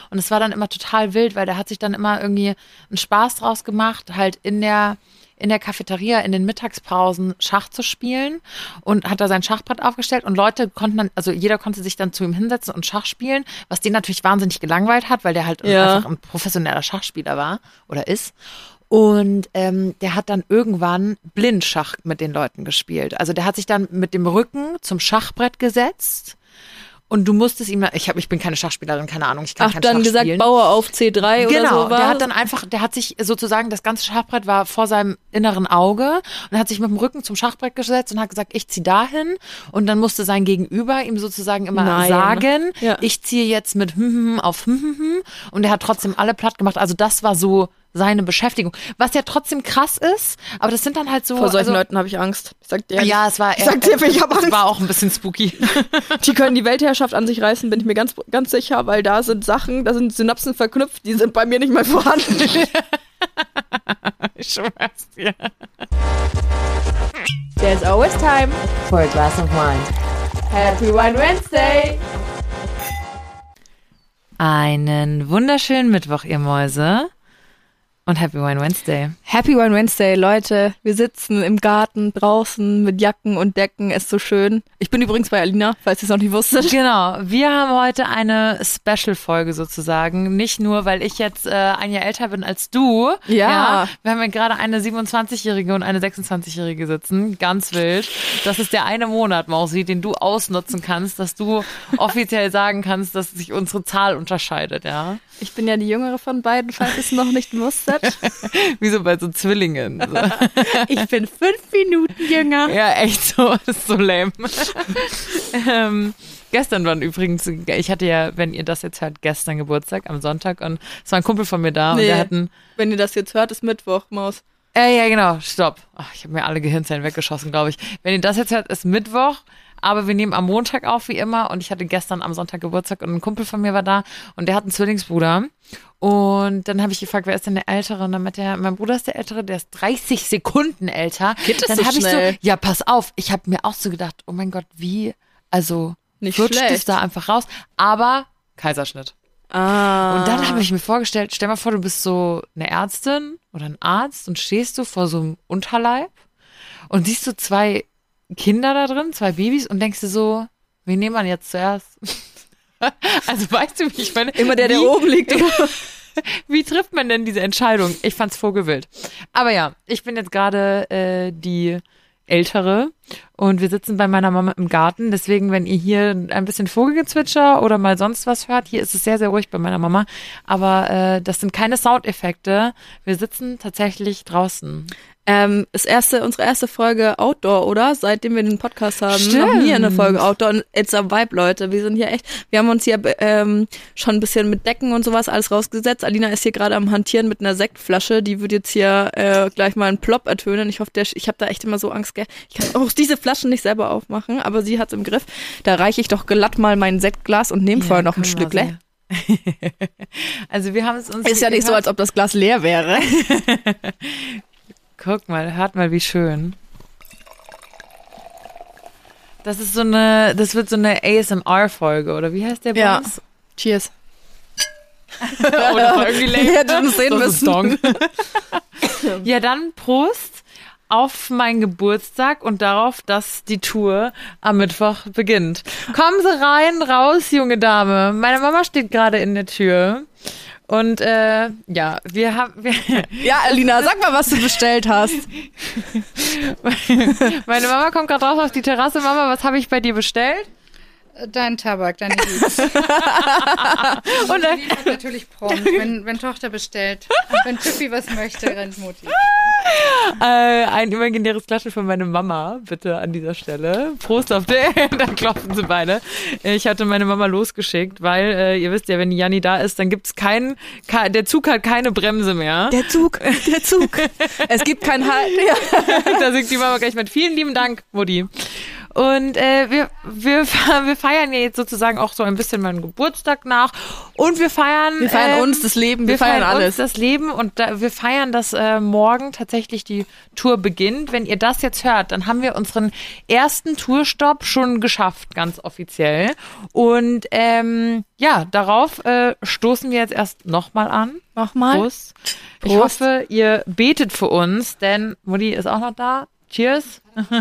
Und es war dann immer total wild, weil der hat sich dann immer irgendwie einen Spaß draus gemacht, halt in der Cafeteria in den Mittagspausen Schach zu spielen und hat da sein Schachbrett aufgestellt und Leute konnten dann, also jeder konnte sich dann zu ihm hinsetzen und Schach spielen, was den natürlich wahnsinnig gelangweilt hat, weil der halt einfach ein professioneller Schachspieler war oder ist. Und der hat dann irgendwann Blindschach mit den Leuten gespielt. Also der hat sich dann mit dem Rücken zum Schachbrett gesetzt. Und du musstest ihm, ich bin keine Schachspielerin, keine Ahnung, ich kann kein Schach spielen. Dann gesagt, Bauer auf C3 oder so. Genau, der hat sich sozusagen, das ganze Schachbrett war vor seinem inneren Auge und hat sich mit dem Rücken zum Schachbrett gesetzt und hat gesagt, ich ziehe dahin. Und dann musste sein Gegenüber ihm sozusagen immer sagen, ich ziehe jetzt mit auf und er hat trotzdem alle platt gemacht. Also das war so seine Beschäftigung. Was ja trotzdem krass ist, aber das sind dann halt so... Vor solchen Leuten habe ich Angst. Ich sag dir, ich habe Angst. Das war auch ein bisschen spooky. Die können die Weltherrschaft an sich reißen, bin ich mir ganz, ganz sicher, weil da sind Synapsen verknüpft, die sind bei mir nicht mal vorhanden. Ich schwör's dir. There's always time for a glass of wine. Happy Wine Wednesday! Einen wunderschönen Mittwoch, ihr Mäuse. Und Happy Wine Wednesday. Happy Wine Wednesday, Leute. Wir sitzen im Garten draußen mit Jacken und Decken. Ist so schön. Ich bin übrigens bei Alina, falls ihr es noch nicht wusstet. Genau. Wir haben heute eine Special-Folge sozusagen. Nicht nur, weil ich jetzt ein Jahr älter bin als du. Ja. Wir haben ja gerade eine 27-Jährige und eine 26-Jährige sitzen. Ganz wild. Das ist der eine Monat, Mausi, den du ausnutzen kannst, dass du offiziell sagen kannst, dass sich unsere Zahl unterscheidet, ja. Ich bin ja die jüngere von beiden, falls ihr es noch nicht wusstet. Wie so bei so Zwillingen. So. Ich bin 5 Minuten jünger. Ja, echt so. Das ist so lame. Gestern waren übrigens, ich hatte ja, wenn ihr das jetzt hört, gestern Geburtstag am Sonntag und es war ein Kumpel von mir da und wir hatten... Wenn ihr das jetzt hört, ist Mittwoch, Maus. Ja, genau, stopp. Ach, ich habe mir alle Gehirnzellen weggeschossen, glaube ich. Wenn ihr das jetzt hört, ist Mittwoch. Aber wir nehmen am Montag auf, wie immer. Und ich hatte gestern am Sonntag Geburtstag und ein Kumpel von mir war da und der hat einen Zwillingsbruder. Und dann habe ich gefragt, wer ist denn der Ältere? Und dann meinte er, mein Bruder ist der Ältere, der ist 30 Sekunden älter. Geht das dann so habe ich schnell? so, ja, pass auf. Ich habe mir auch so gedacht, oh mein Gott, wie, also nicht flutscht schlecht. es da einfach raus. Aber Kaiserschnitt. Ah. Und dann habe ich mir vorgestellt, stell mal vor, du bist so eine Ärztin oder ein Arzt und stehst du vor so einem Unterleib und siehst du 2 Kinder da drin, 2 Babys und denkst dir so, wen nehmen wir jetzt zuerst? Also weißt du, wie ich meine? Immer der oben liegt. Wie trifft man denn diese Entscheidung? Ich fand's vogelwild. Aber ja, ich bin jetzt gerade die Ältere und wir sitzen bei meiner Mama im Garten. Deswegen, wenn ihr hier ein bisschen Vogelgezwitscher oder mal sonst was hört, hier ist es sehr, sehr ruhig bei meiner Mama. Aber das sind keine Soundeffekte. Wir sitzen tatsächlich draußen. Unsere erste Folge Outdoor, oder? Seitdem wir den Podcast haben. Stimmt. Noch nie eine Folge Outdoor. Und it's a vibe, Leute. Wir sind hier echt, wir haben uns hier schon ein bisschen mit Decken und sowas alles rausgesetzt. Alina ist hier gerade am Hantieren mit einer Sektflasche. Die wird jetzt hier gleich mal einen Plop ertönen. Ich hoffe, ich habe da echt immer so Angst. Ich kann auch diese Flaschen nicht selber aufmachen, aber sie hat's im Griff. Da reiche ich doch glatt mal mein Sektglas und nehme vorher noch ein Stückle. Also wir haben es uns... Ist ja nicht so, als ob das Glas leer wäre. Guck mal, hört mal, wie schön. Das wird so eine ASMR-Folge, oder wie heißt der Boss? Ja. Cheers. Oder irgendwie lame. Wir hätten uns sehen müssen. Ja, dann Prost auf meinen Geburtstag und darauf, dass die Tour am Mittwoch beginnt. Kommen Sie rein, raus, junge Dame. Meine Mama steht gerade in der Tür. Und ja, wir haben... Ja, Alina, sag mal, was du bestellt hast. Meine Mama kommt gerade raus auf die Terrasse. Mama, was habe ich bei dir bestellt? Dein Tabak, deine Liebs. Und dann liefert natürlich prompt, wenn Tochter bestellt. Wenn Pippi was möchte, rennt Mutti. Ein imaginäres Klatschen von meiner Mama, bitte an dieser Stelle. Prost auf den, dann klopfen sie beide. Ich hatte meine Mama losgeschickt, weil ihr wisst ja, wenn die Janni da ist, dann gibt's der Zug hat keine Bremse mehr. Der Zug. Es gibt keinen Halt. Da singt die Mama gleich mit vielen lieben Dank, Mutti. Und wir feiern ja jetzt sozusagen auch so ein bisschen meinen Geburtstag nach. Und wir feiern uns das Leben, wir feiern alles. Uns das Leben und wir feiern, dass morgen tatsächlich die Tour beginnt. Wenn ihr das jetzt hört, dann haben wir unseren ersten Tourstopp schon geschafft, ganz offiziell. Und darauf stoßen wir jetzt erst nochmal an. Nochmal. Prost. Ich hoffe, ihr betet für uns, denn Mutti ist auch noch da. Cheers.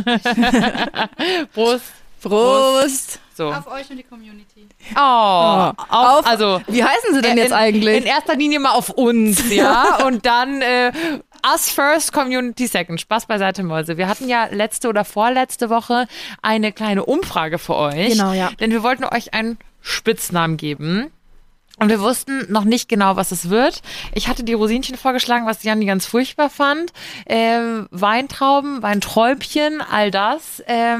Prost. Prost. So. Auf euch und die Community. Also, wie heißen sie denn jetzt eigentlich? In erster Linie mal auf uns, ja. Und dann us first, Community second. Spaß beiseite, Mäuse. Wir hatten ja letzte oder vorletzte Woche eine kleine Umfrage für euch. Genau, ja. Denn wir wollten euch einen Spitznamen geben. Und wir wussten noch nicht genau, was es wird. Ich hatte die Rosinchen vorgeschlagen, was Janni ganz furchtbar fand. Weintrauben, Weinträubchen, all das.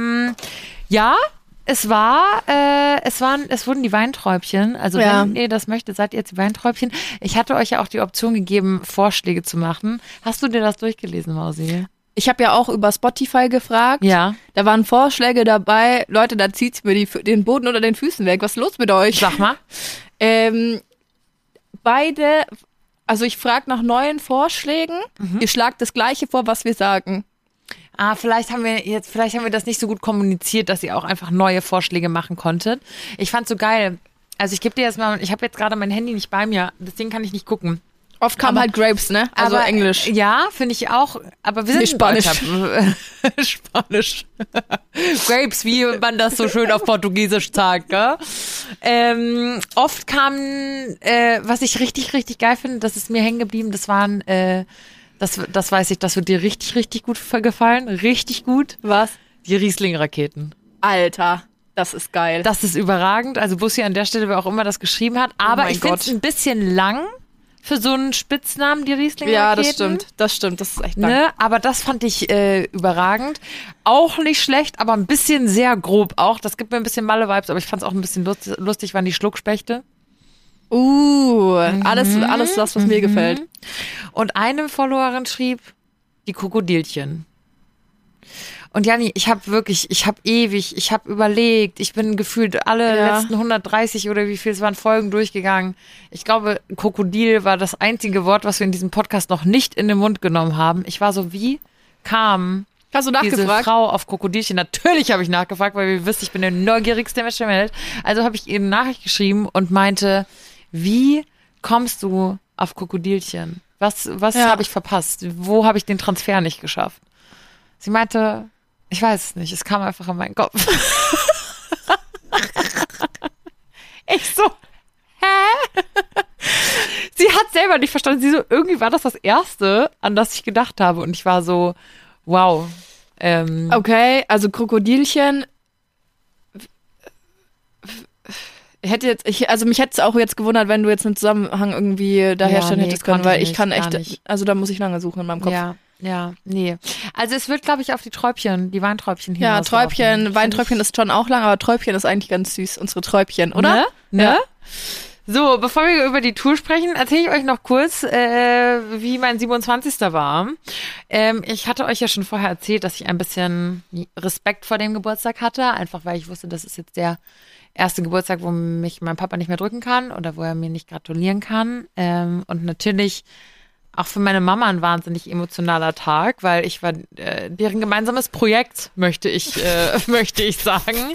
Es wurden die Weinträubchen. Also wenn ihr das möchtet, seid ihr jetzt die Weinträubchen. Ich hatte euch ja auch die Option gegeben, Vorschläge zu machen. Hast du dir das durchgelesen, Mausi? Ich habe ja auch über Spotify gefragt. Ja. Da waren Vorschläge dabei. Leute, da zieht's mir den Boden unter den Füßen weg. Was ist los mit euch? Sag mal. Also ich frage nach neuen Vorschlägen. Ihr schlagt das Gleiche vor, was wir sagen. Vielleicht haben wir das nicht so gut kommuniziert, dass ihr auch einfach neue Vorschläge machen konntet. Ich fand's so geil. Also ich gebe dir jetzt mal, ich habe jetzt gerade mein Handy nicht bei mir, deswegen kann ich nicht gucken. Oft kam halt Grapes, ne? Also aber, Englisch. Ja, finde ich auch. Aber wir sind Spanisch. Spanisch. Grapes, wie man das so schön auf Portugiesisch sagt, gell? Oft kamen, was ich richtig, richtig geil finde, das ist mir hängen geblieben, das waren, das weiß ich, das wird dir richtig, richtig gut gefallen. Richtig gut. Was? Die Riesling-Raketen. Alter, das ist geil. Das ist überragend. Also Bussi an der Stelle, wer auch immer das geschrieben hat. Aber ich finde es ein bisschen lang für so einen Spitznamen, die Riesling-Raketen. Ja, das stimmt. Das ist echt lang. Ne? Aber das fand ich überragend. Auch nicht schlecht, aber ein bisschen sehr grob auch. Das gibt mir ein bisschen Malle-Vibes, aber ich fand es auch ein bisschen lustig, waren die Schluckspechte. Alles das, was mir gefällt. Und eine Followerin schrieb, die Krokodilchen. Und Janni, ich habe überlegt, ich bin gefühlt alle letzten 130 oder wie viel es waren Folgen durchgegangen. Ich glaube, Krokodil war das einzige Wort, was wir in diesem Podcast noch nicht in den Mund genommen haben. Ich war so, wie kam Hast du diese nachgefragt? Frau auf Krokodilchen? Natürlich habe ich nachgefragt, weil ihr wisst, ich bin der neugierigste Mensch der Welt. Also habe ich ihr eine Nachricht geschrieben und meinte, wie kommst du auf Krokodilchen? Was habe ich verpasst? Wo habe ich den Transfer nicht geschafft? Sie meinte, ich weiß es nicht, es kam einfach in meinen Kopf. Ich so, hä? Sie hat selber nicht verstanden. Sie so, irgendwie war das Erste, an das ich gedacht habe. Und ich war so, wow. Okay, also Krokodilchen. Mich hätte es auch jetzt gewundert, wenn du jetzt einen Zusammenhang irgendwie da herstellen hättest können, weil ich kann echt, also da muss ich lange suchen in meinem Kopf. Ja, nee. Also es wird, glaube ich, auf die Träubchen, die Weinträubchen hier. Ja, Träubchen, Weinträubchen ist schon auch lang, aber Träubchen ist eigentlich ganz süß, unsere Träubchen, oder? Ne? Ja. So, bevor wir über die Tour sprechen, erzähle ich euch noch kurz, wie mein 27. war. Ich hatte euch ja schon vorher erzählt, dass ich ein bisschen Respekt vor dem Geburtstag hatte, einfach weil ich wusste, das ist jetzt der erste Geburtstag, wo mich mein Papa nicht mehr drücken kann oder wo er mir nicht gratulieren kann. Und natürlich auch für meine Mama ein wahnsinnig emotionaler Tag, weil ich war deren gemeinsames Projekt, möchte ich sagen.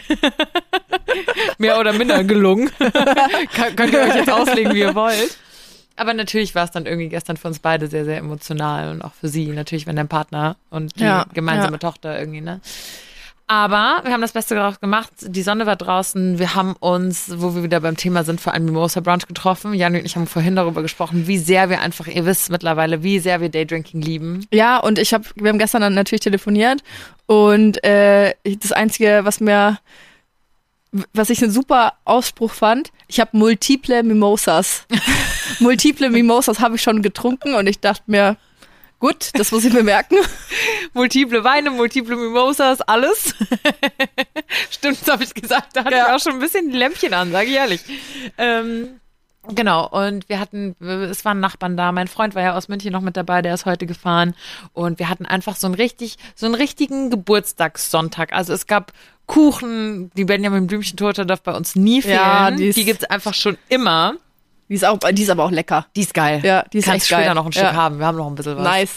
Mehr oder minder gelungen. Könnt ihr euch jetzt auslegen, wie ihr wollt. Aber natürlich war es dann irgendwie gestern für uns beide sehr, sehr emotional und auch für sie natürlich, wenn dein Partner und die gemeinsame Tochter irgendwie, ne? Aber wir haben das Beste daraus gemacht. Die Sonne war draußen. Wir haben uns, wo wir wieder beim Thema sind, für einen Mimosa Brunch getroffen. Janni und ich haben vorhin darüber gesprochen, wie sehr wir einfach, ihr wisst mittlerweile, wie sehr wir Daydrinking lieben. Ja, und wir haben gestern dann natürlich telefoniert und das Einzige, was ich einen super Ausspruch fand, ich habe multiple Mimosas. Multiple Mimosas habe ich schon getrunken und ich dachte mir, gut, das muss ich mir merken. Multiple Weine, multiple Mimosas, alles. Stimmt, das habe ich gesagt. Da hatte ich auch schon ein bisschen die Lämpchen an, sage ich ehrlich. Genau, und es waren Nachbarn da, mein Freund war ja aus München noch mit dabei, der ist heute gefahren und wir hatten einfach so einen richtigen Geburtstagssonntag. Also es gab Kuchen, die Benjamin Blümchen-Torte darf bei uns nie fehlen. Ja, die gibt's einfach schon immer. Die ist aber auch lecker. Die ist geil. Ja, die ist Kannst echt später geil. noch ein Stück haben. Wir haben noch ein bisschen was. Nice.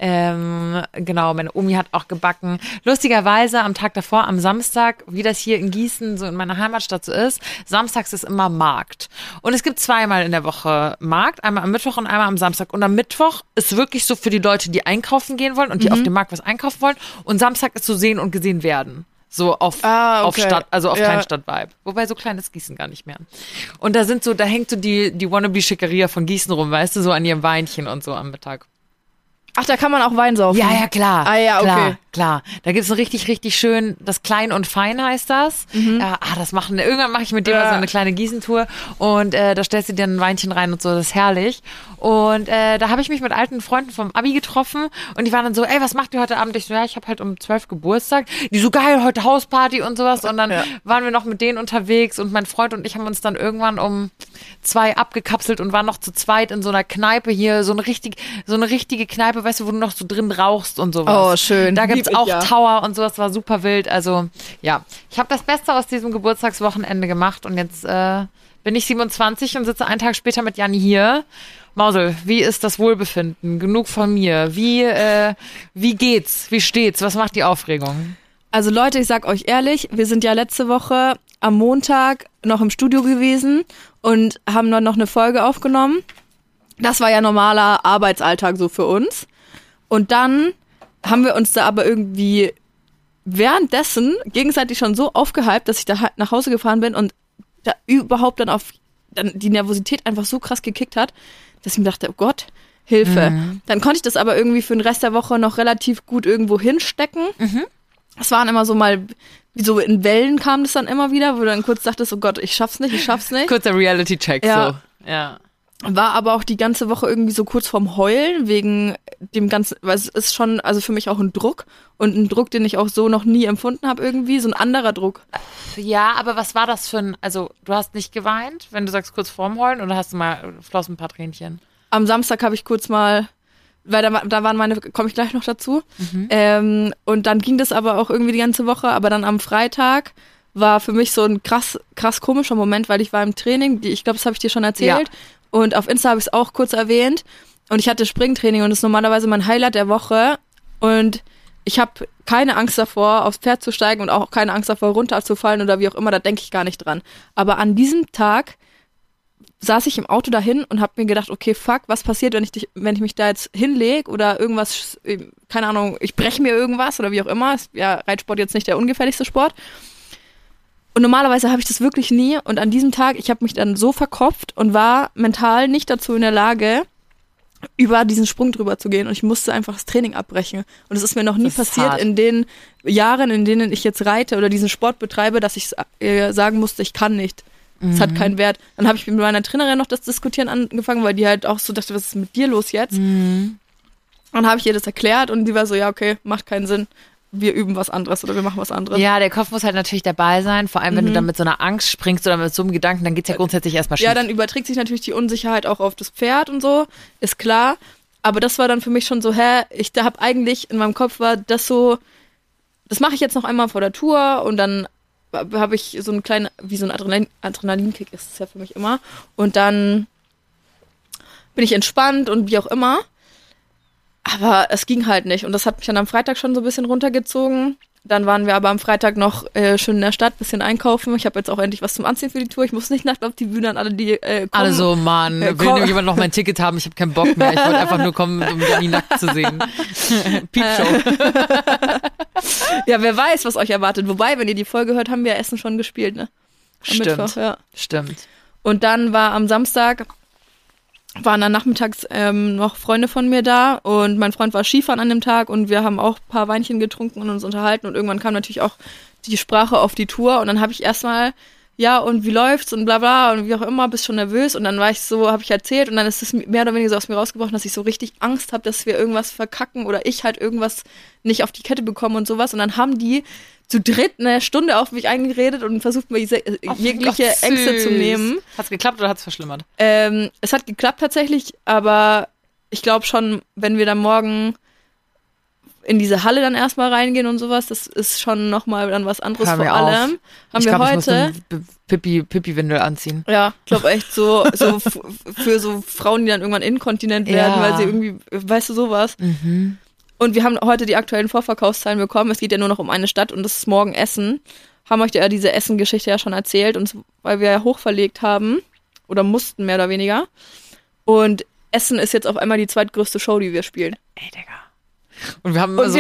Genau, meine Omi hat auch gebacken. Lustigerweise am Tag davor, am Samstag, wie das hier in Gießen, so in meiner Heimatstadt so ist, samstags ist immer Markt. Und es gibt zweimal in der Woche Markt, einmal am Mittwoch und einmal am Samstag. Und am Mittwoch ist wirklich so für die Leute, die einkaufen gehen wollen und die auf dem Markt was einkaufen wollen. Und Samstag ist so sehen und gesehen werden. So auf Stadt, also auf Kleinstadt-Vibe. Wobei so klein ist Gießen gar nicht mehr. Und da hängt so die Wannabe-Schickeria von Gießen rum, weißt du, so an ihrem Weinchen und so am Mittag. Ach, da kann man auch Wein saufen? Ja, klar. Ah ja, okay. Klar. Da gibt's so richtig schön, das Klein und Fein heißt das. Irgendwann mache ich mit dem mal so eine kleine Gießentour und da stellst du dir ein Weinchen rein und so, das ist herrlich. Und da habe ich mich mit alten Freunden vom Abi getroffen und die waren dann so, ey, was macht ihr heute Abend? Ich so, ja, ich habe halt um 12 Geburtstag. Die so, geil, heute Hausparty und sowas. Und dann waren wir noch mit denen unterwegs und mein Freund und ich haben uns dann irgendwann um 2 abgekapselt und waren noch zu zweit in so einer Kneipe hier, so eine richtige Kneipe, weißt du, wo du noch so drin rauchst und sowas. Oh, schön. Da gibt's auch Tower und sowas, war super wild. Also, ja, ich habe das Beste aus diesem Geburtstagswochenende gemacht und jetzt bin ich 27 und sitze einen Tag später mit Janni hier. Mausel, wie ist das Wohlbefinden? Genug von mir. Wie geht's? Wie steht's? Was macht die Aufregung? Also Leute, ich sag euch ehrlich, wir sind ja letzte Woche am Montag noch im Studio gewesen und haben dann noch eine Folge aufgenommen. Das war ja normaler Arbeitsalltag so für uns. Und dann haben wir uns da aber irgendwie währenddessen gegenseitig schon so aufgehypt, dass ich da nach Hause gefahren bin und da überhaupt dann die Nervosität einfach so krass gekickt hat, dass ich mir dachte, oh Gott, Hilfe. Dann konnte ich das aber irgendwie für den Rest der Woche noch relativ gut irgendwo hinstecken. Es waren immer so mal, wie so in Wellen kam das dann immer wieder, wo du dann kurz dachtest, oh Gott, ich schaff's nicht. Kurzer Reality-Check, ja. So. Ja. War aber auch die ganze Woche irgendwie so kurz vorm Heulen, wegen dem ganzen, weil es ist schon, also für mich auch ein Druck und ein Druck, den ich auch so noch nie empfunden habe irgendwie, so ein anderer Druck. Ja, aber was war das also du hast nicht geweint, wenn du sagst kurz vorm Heulen oder hast du mal flossen ein paar Tränchen? Am Samstag habe ich kurz mal, weil da waren komme ich gleich noch dazu, und dann ging das aber auch irgendwie die ganze Woche, aber dann am Freitag war für mich so ein krass komischer Moment, weil ich war im Training, ich glaube, das habe ich dir schon erzählt. Ja. Und auf Insta habe ich es auch kurz erwähnt. Und ich hatte Springtraining und das ist normalerweise mein Highlight der Woche. Und ich habe keine Angst davor, aufs Pferd zu steigen und auch keine Angst davor, runterzufallen oder wie auch immer. Da denke ich gar nicht dran. Aber an diesem Tag saß ich im Auto dahin und habe mir gedacht, okay, fuck, was passiert, wenn ich mich da jetzt hinlege oder irgendwas, keine Ahnung, ich breche mir irgendwas oder wie auch immer. Ist ja Reitsport jetzt nicht der ungefährlichste Sport. Und normalerweise habe ich das wirklich nie. Und an diesem Tag, ich habe mich dann so verkopft und war mental nicht dazu in der Lage, über diesen Sprung drüber zu gehen. Und ich musste einfach das Training abbrechen. Und es ist mir noch nie passiert in den Jahren, in denen ich jetzt reite oder diesen Sport betreibe, dass ich sagen musste, ich kann nicht. Es hat keinen Wert. Dann habe ich mit meiner Trainerin noch das Diskutieren angefangen, weil die halt auch so dachte, was ist mit dir los jetzt? Dann habe ich ihr das erklärt und die war so, ja, okay, macht keinen Sinn. Wir üben was anderes oder wir machen was anderes. Ja, der Kopf muss halt natürlich dabei sein, vor allem wenn du dann mit so einer Angst springst oder mit so einem Gedanken, dann geht's ja grundsätzlich erstmal schief. Ja, dann überträgt sich natürlich die Unsicherheit auch auf das Pferd und so, ist klar. Aber das war dann für mich schon so, da habe eigentlich in meinem Kopf war das so, das mache ich jetzt noch einmal vor der Tour und dann habe ich so einen kleinen, wie so ein Adrenalinkick ist es ja für mich immer. Und dann bin ich entspannt und wie auch immer. Aber es ging halt nicht. Und das hat mich dann am Freitag schon so ein bisschen runtergezogen. Dann waren wir aber am Freitag noch schön in der Stadt, bisschen einkaufen. Ich habe jetzt auch endlich was zum Anziehen für die Tour. Ich muss nicht nackt auf die Bühne an alle, die kommen. Also, Mann, will jemand noch mein Ticket haben? Ich habe keinen Bock mehr. Ich wollte einfach nur kommen, um Janni nackt zu sehen. Piepshow. Ja, wer weiß, was euch erwartet. Wobei, wenn ihr die Folge hört, haben wir Essen schon gespielt, ne? Am Stimmt. Mittwoch, ja. Stimmt. Und dann war am Samstag, waren dann nachmittags noch Freunde von mir da und mein Freund war Skifahren an dem Tag und wir haben auch ein paar Weinchen getrunken und uns unterhalten und irgendwann kam natürlich auch die Sprache auf die Tour und dann habe ich erstmal ja, und wie läuft's und bla bla und wie auch immer, bist schon nervös. Und dann war ich so, habe ich erzählt und dann ist es mehr oder weniger so aus mir rausgebrochen, dass ich so richtig Angst habe, dass wir irgendwas verkacken oder ich halt irgendwas nicht auf die Kette bekomme und sowas. Und dann haben die zu dritt eine Stunde auf mich eingeredet und versucht mir jegliche Ängste zu nehmen. Hat's geklappt oder hat's verschlimmert? Es hat geklappt tatsächlich, aber ich glaube schon, wenn wir dann morgen in diese Halle dann erstmal reingehen und sowas, das ist schon nochmal dann was anderes. Vor allem haben wir heute Pipi-Windel anziehen. Ja, ich glaube echt so für so Frauen, die dann irgendwann inkontinent werden, weil sie irgendwie, weißt du, sowas. Mhm. Und wir haben heute die aktuellen Vorverkaufszahlen bekommen. Es geht ja nur noch um eine Stadt und das ist morgen Essen. Haben euch ja diese Essen-Geschichte ja schon erzählt und weil wir ja hochverlegt haben oder mussten mehr oder weniger. Und Essen ist jetzt auf einmal die zweitgrößte Show, die wir spielen. Ey, Digga. Und wir haben immer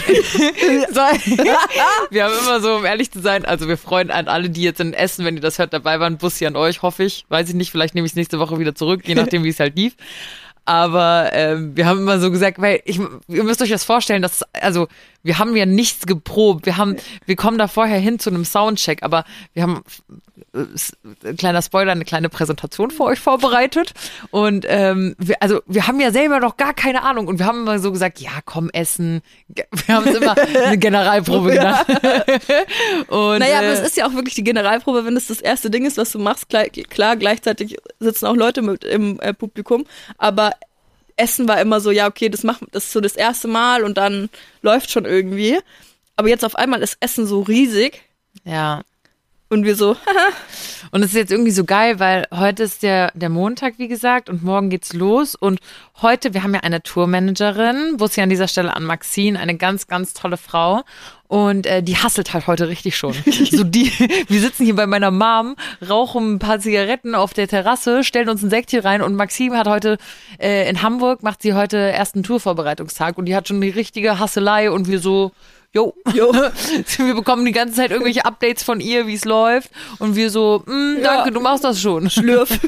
wir haben immer so, um ehrlich zu sein, also wir freuen an alle, die jetzt in Essen, wenn ihr das hört, dabei waren, Bussi an euch, hoffe ich. Weiß ich nicht, vielleicht nehme ich es nächste Woche wieder zurück, je nachdem, wie es halt lief. Aber wir haben immer so gesagt, weil ihr müsst euch das vorstellen, dass, also wir haben ja nichts geprobt. Wir kommen da vorher hin zu einem Soundcheck, aber wir haben, kleiner Spoiler, eine kleine Präsentation für euch vorbereitet. Und wir haben ja selber noch gar keine Ahnung. Und wir haben immer so gesagt, ja, komm, essen. Wir haben es immer eine Generalprobe genannt. Und, naja, aber es ist ja auch wirklich die Generalprobe, wenn es das erste Ding ist, was du machst. Klar, gleichzeitig sitzen auch Leute mit im Publikum, aber Essen war immer so, ja, okay, das ist so das erste Mal und dann läuft schon irgendwie. Aber jetzt auf einmal ist Essen so riesig. Ja. Und wir so, haha. Und es ist jetzt irgendwie so geil, weil heute ist der Montag, wie gesagt, und morgen geht's los. Und heute, wir haben ja eine Tourmanagerin, Bussi an dieser Stelle an Maxine, eine ganz, ganz tolle Frau. Und die hasselt halt heute richtig schon. Wir sitzen hier bei meiner Mom, rauchen ein paar Zigaretten auf der Terrasse, stellen uns ein Säckchen rein und Maxime hat heute in Hamburg, macht sie heute ersten Tourvorbereitungstag und die hat schon die richtige Hasselei und wir so, Jo. Wir bekommen die ganze Zeit irgendwelche Updates von ihr, wie es läuft. Und wir so, danke, du machst das schon. Schlürf.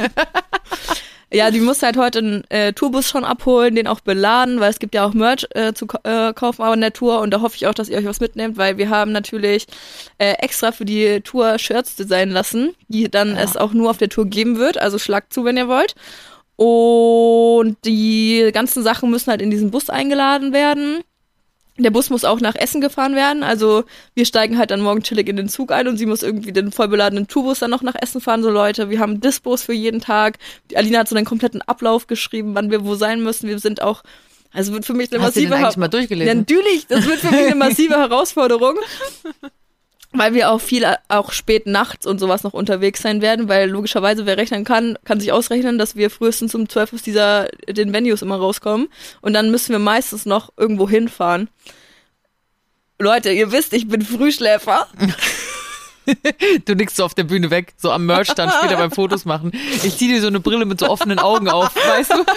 Ja, die musste halt heute einen Tourbus schon abholen, den auch beladen, weil es gibt ja auch Merch zu kaufen aber in der Tour. Und da hoffe ich auch, dass ihr euch was mitnehmt, weil wir haben natürlich extra für die Tour Shirts designen lassen, die dann es auch nur auf der Tour geben wird. Also schlagt zu, wenn ihr wollt. Und die ganzen Sachen müssen halt in diesen Bus eingeladen werden. Der Bus muss auch nach Essen gefahren werden, also wir steigen halt dann morgen chillig in den Zug ein und sie muss irgendwie den vollbeladenen Tourbus dann noch nach Essen fahren, so Leute, wir haben Dispos für jeden Tag, die Alina hat so einen kompletten Ablauf geschrieben, wann wir wo sein müssen, wir sind auch, also wird für mich eine massive Hast du den eigentlich mal durchgelesen? Ja, natürlich, das wird für mich eine massive Herausforderung, weil wir auch viel, auch spät nachts und sowas noch unterwegs sein werden, weil logischerweise, wer rechnen kann sich ausrechnen, dass wir frühestens um 12 aus den Venues immer rauskommen und dann müssen wir meistens noch irgendwo hinfahren. Leute, ihr wisst, ich bin Frühschläfer. Du nickst so auf der Bühne weg, so am Merch-Stand später beim Fotos machen. Ich zieh dir so eine Brille mit so offenen Augen auf, weißt du?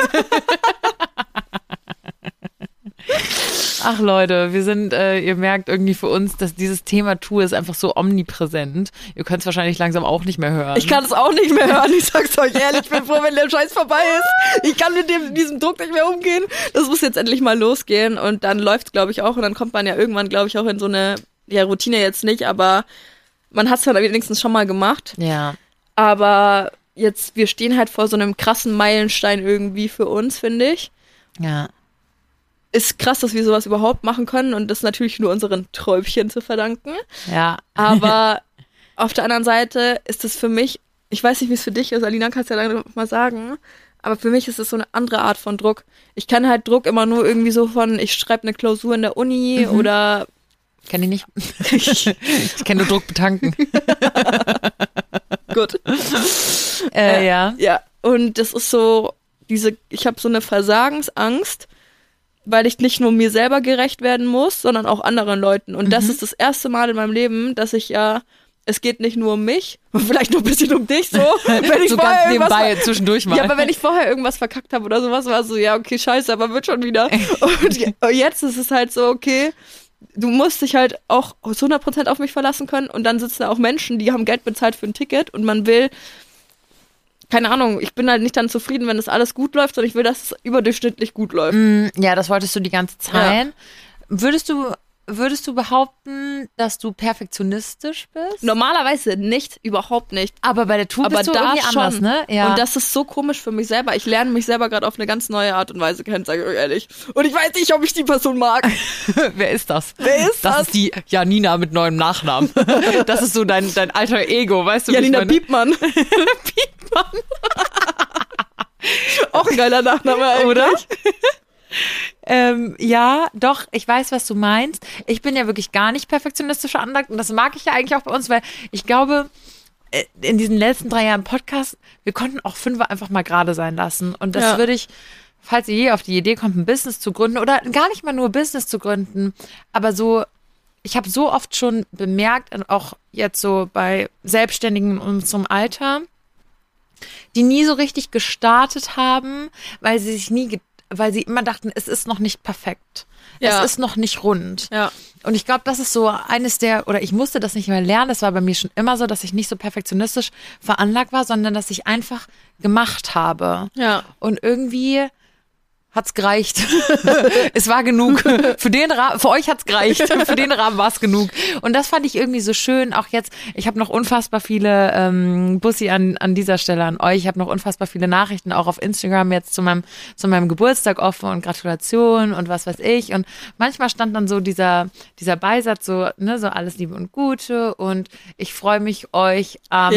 Ach Leute, wir sind, ihr merkt irgendwie für uns, dass dieses Thema Tour ist einfach so omnipräsent. Ihr könnt es wahrscheinlich langsam auch nicht mehr hören. Ich kann es auch nicht mehr hören, ich sag's euch ehrlich, ich bin froh, wenn der Scheiß vorbei ist. Ich kann mit diesem Druck nicht mehr umgehen. Das muss jetzt endlich mal losgehen und dann läuft's, glaube ich, auch und dann kommt man ja irgendwann, glaube ich, auch in so eine, ja, Routine jetzt nicht, aber man hat's halt wenigstens schon mal gemacht. Ja. Aber jetzt, wir stehen halt vor so einem krassen Meilenstein irgendwie für uns, finde ich. Ja. Ist krass, dass wir sowas überhaupt machen können und das natürlich nur unseren Träumchen zu verdanken. Ja. Aber auf der anderen Seite ist es für mich, ich weiß nicht, wie es für dich ist, Alina, kannst ja dann mal sagen, aber für mich ist es so eine andere Art von Druck. Ich kann halt Druck immer nur irgendwie so von, ich schreibe eine Klausur in der Uni oder... Kenn ich nicht. Ich kenne nur Druck betanken. Gut. Ja. Ja, und das ist so, ich habe so eine Versagensangst, weil ich nicht nur mir selber gerecht werden muss, sondern auch anderen Leuten. Und das ist das erste Mal in meinem Leben, dass ich es geht nicht nur um mich, vielleicht noch ein bisschen um dich so. Wenn ich so vorher ganz nebenbei zwischendurch mal. Ja, aber wenn ich vorher irgendwas verkackt habe oder sowas, war es so, ja, okay, scheiße, aber wird schon wieder. Und jetzt ist es halt so, okay, du musst dich halt auch zu 100% auf mich verlassen können und dann sitzen da auch Menschen, die haben Geld bezahlt für ein Ticket und man will, keine Ahnung, ich bin halt nicht dann zufrieden, wenn das alles gut läuft, sondern ich will, dass es überdurchschnittlich gut läuft. Ja, das wolltest du die ganze Zeit. Ja. Würdest du würdest du behaupten, dass du perfektionistisch bist? Normalerweise nicht, überhaupt nicht. Aber bei der Tour Aber bist du da irgendwie schon. anders, ne? Ja. Und das ist so komisch für mich selber. Ich lerne mich selber gerade auf eine ganz neue Art und Weise kennen, sage ich euch ehrlich. Und ich weiß nicht, ob ich die Person mag. Wer ist das? Wer ist das? Das ist die Janina mit neuem Nachnamen. Das ist so dein alter Ego, weißt du? Janina wie ich meine? Biebmann. Auch ein geiler Nachname eigentlich. Oder? Ja, doch, ich weiß, was du meinst. Ich bin ja wirklich gar nicht perfektionistisch veranlagt und das mag ich ja eigentlich auch bei uns, weil ich glaube, in diesen letzten 3 Jahren Podcast, wir konnten auch 5 einfach mal gerade sein lassen. Und das würde ich, falls ihr je auf die Idee kommt, ein Business zu gründen oder gar nicht mal nur Business zu gründen, aber so, ich habe so oft schon bemerkt, auch jetzt so bei Selbstständigen in unserem Alter, die nie so richtig gestartet haben, weil sie immer dachten, es ist noch nicht perfekt. Ja. Es ist noch nicht rund. Ja. Und ich glaube, das ist so oder ich musste das nicht mehr lernen, das war bei mir schon immer so, dass ich nicht so perfektionistisch veranlagt war, sondern dass ich einfach gemacht habe. Ja. Und irgendwie hat's gereicht. Es war genug. Für euch hat's gereicht. Für den Rahmen war's genug. Und das fand ich irgendwie so schön. Auch jetzt, ich habe noch unfassbar viele Bussi an dieser Stelle an euch. Ich habe noch unfassbar viele Nachrichten auch auf Instagram jetzt zu meinem Geburtstag offen und Gratulation und was weiß ich. Und manchmal stand dann so dieser Beisatz so, ne, so alles Liebe und Gute und ich freue mich, euch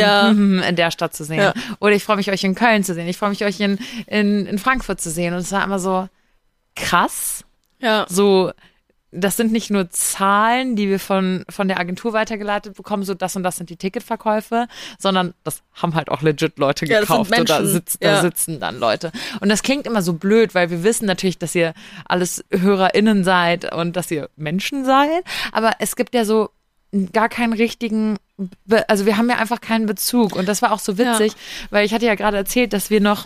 in der Stadt zu sehen. Ja. Oder ich freue mich, euch in Köln zu sehen. Ich freue mich, euch in Frankfurt zu sehen. Und es war immer so krass. Ja. So, das sind nicht nur Zahlen, die wir von der Agentur weitergeleitet bekommen, so das und das sind die Ticketverkäufe, sondern das haben halt auch legit Leute Ja, das sind gekauft. Und da Menschen. sitzen dann Leute. Und das klingt immer so blöd, weil wir wissen natürlich, dass ihr alles HörerInnen seid und dass ihr Menschen seid. Aber es gibt ja so gar keinen richtigen, also wir haben ja einfach keinen Bezug. Und das war auch so witzig, weil ich hatte ja gerade erzählt, dass wir noch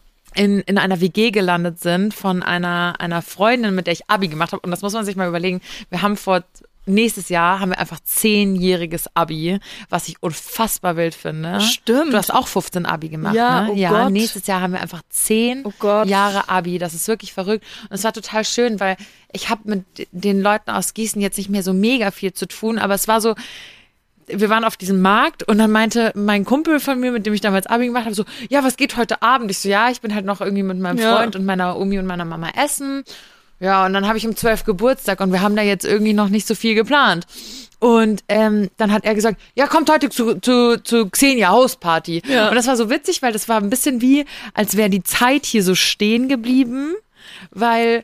in einer WG gelandet sind von einer Freundin, mit der ich Abi gemacht habe. Und das muss man sich mal überlegen. Wir haben nächstes Jahr haben wir einfach 10-jähriges Abi, was ich unfassbar wild finde. Stimmt. Du hast auch 15 Abi gemacht, Ja, ne? oh Ja, Gott. nächstes Jahr haben wir einfach 10 Oh Gott. Jahre Abi. Das ist wirklich verrückt. Und es war total schön, weil ich habe mit den Leuten aus Gießen jetzt nicht mehr so mega viel zu tun, aber es war so, wir waren auf diesem Markt und dann meinte mein Kumpel von mir, mit dem ich damals Abi gemacht habe, so, ja, was geht heute Abend? Ich so, ja, ich bin halt noch irgendwie mit meinem Freund und meiner Omi und meiner Mama essen. Ja, und dann habe ich um 12 Geburtstag und wir haben da jetzt irgendwie noch nicht so viel geplant. Und dann hat er gesagt, ja, kommt heute zu Xenia Hausparty. Ja. Und das war so witzig, weil das war ein bisschen wie, als wäre die Zeit hier so stehen geblieben, weil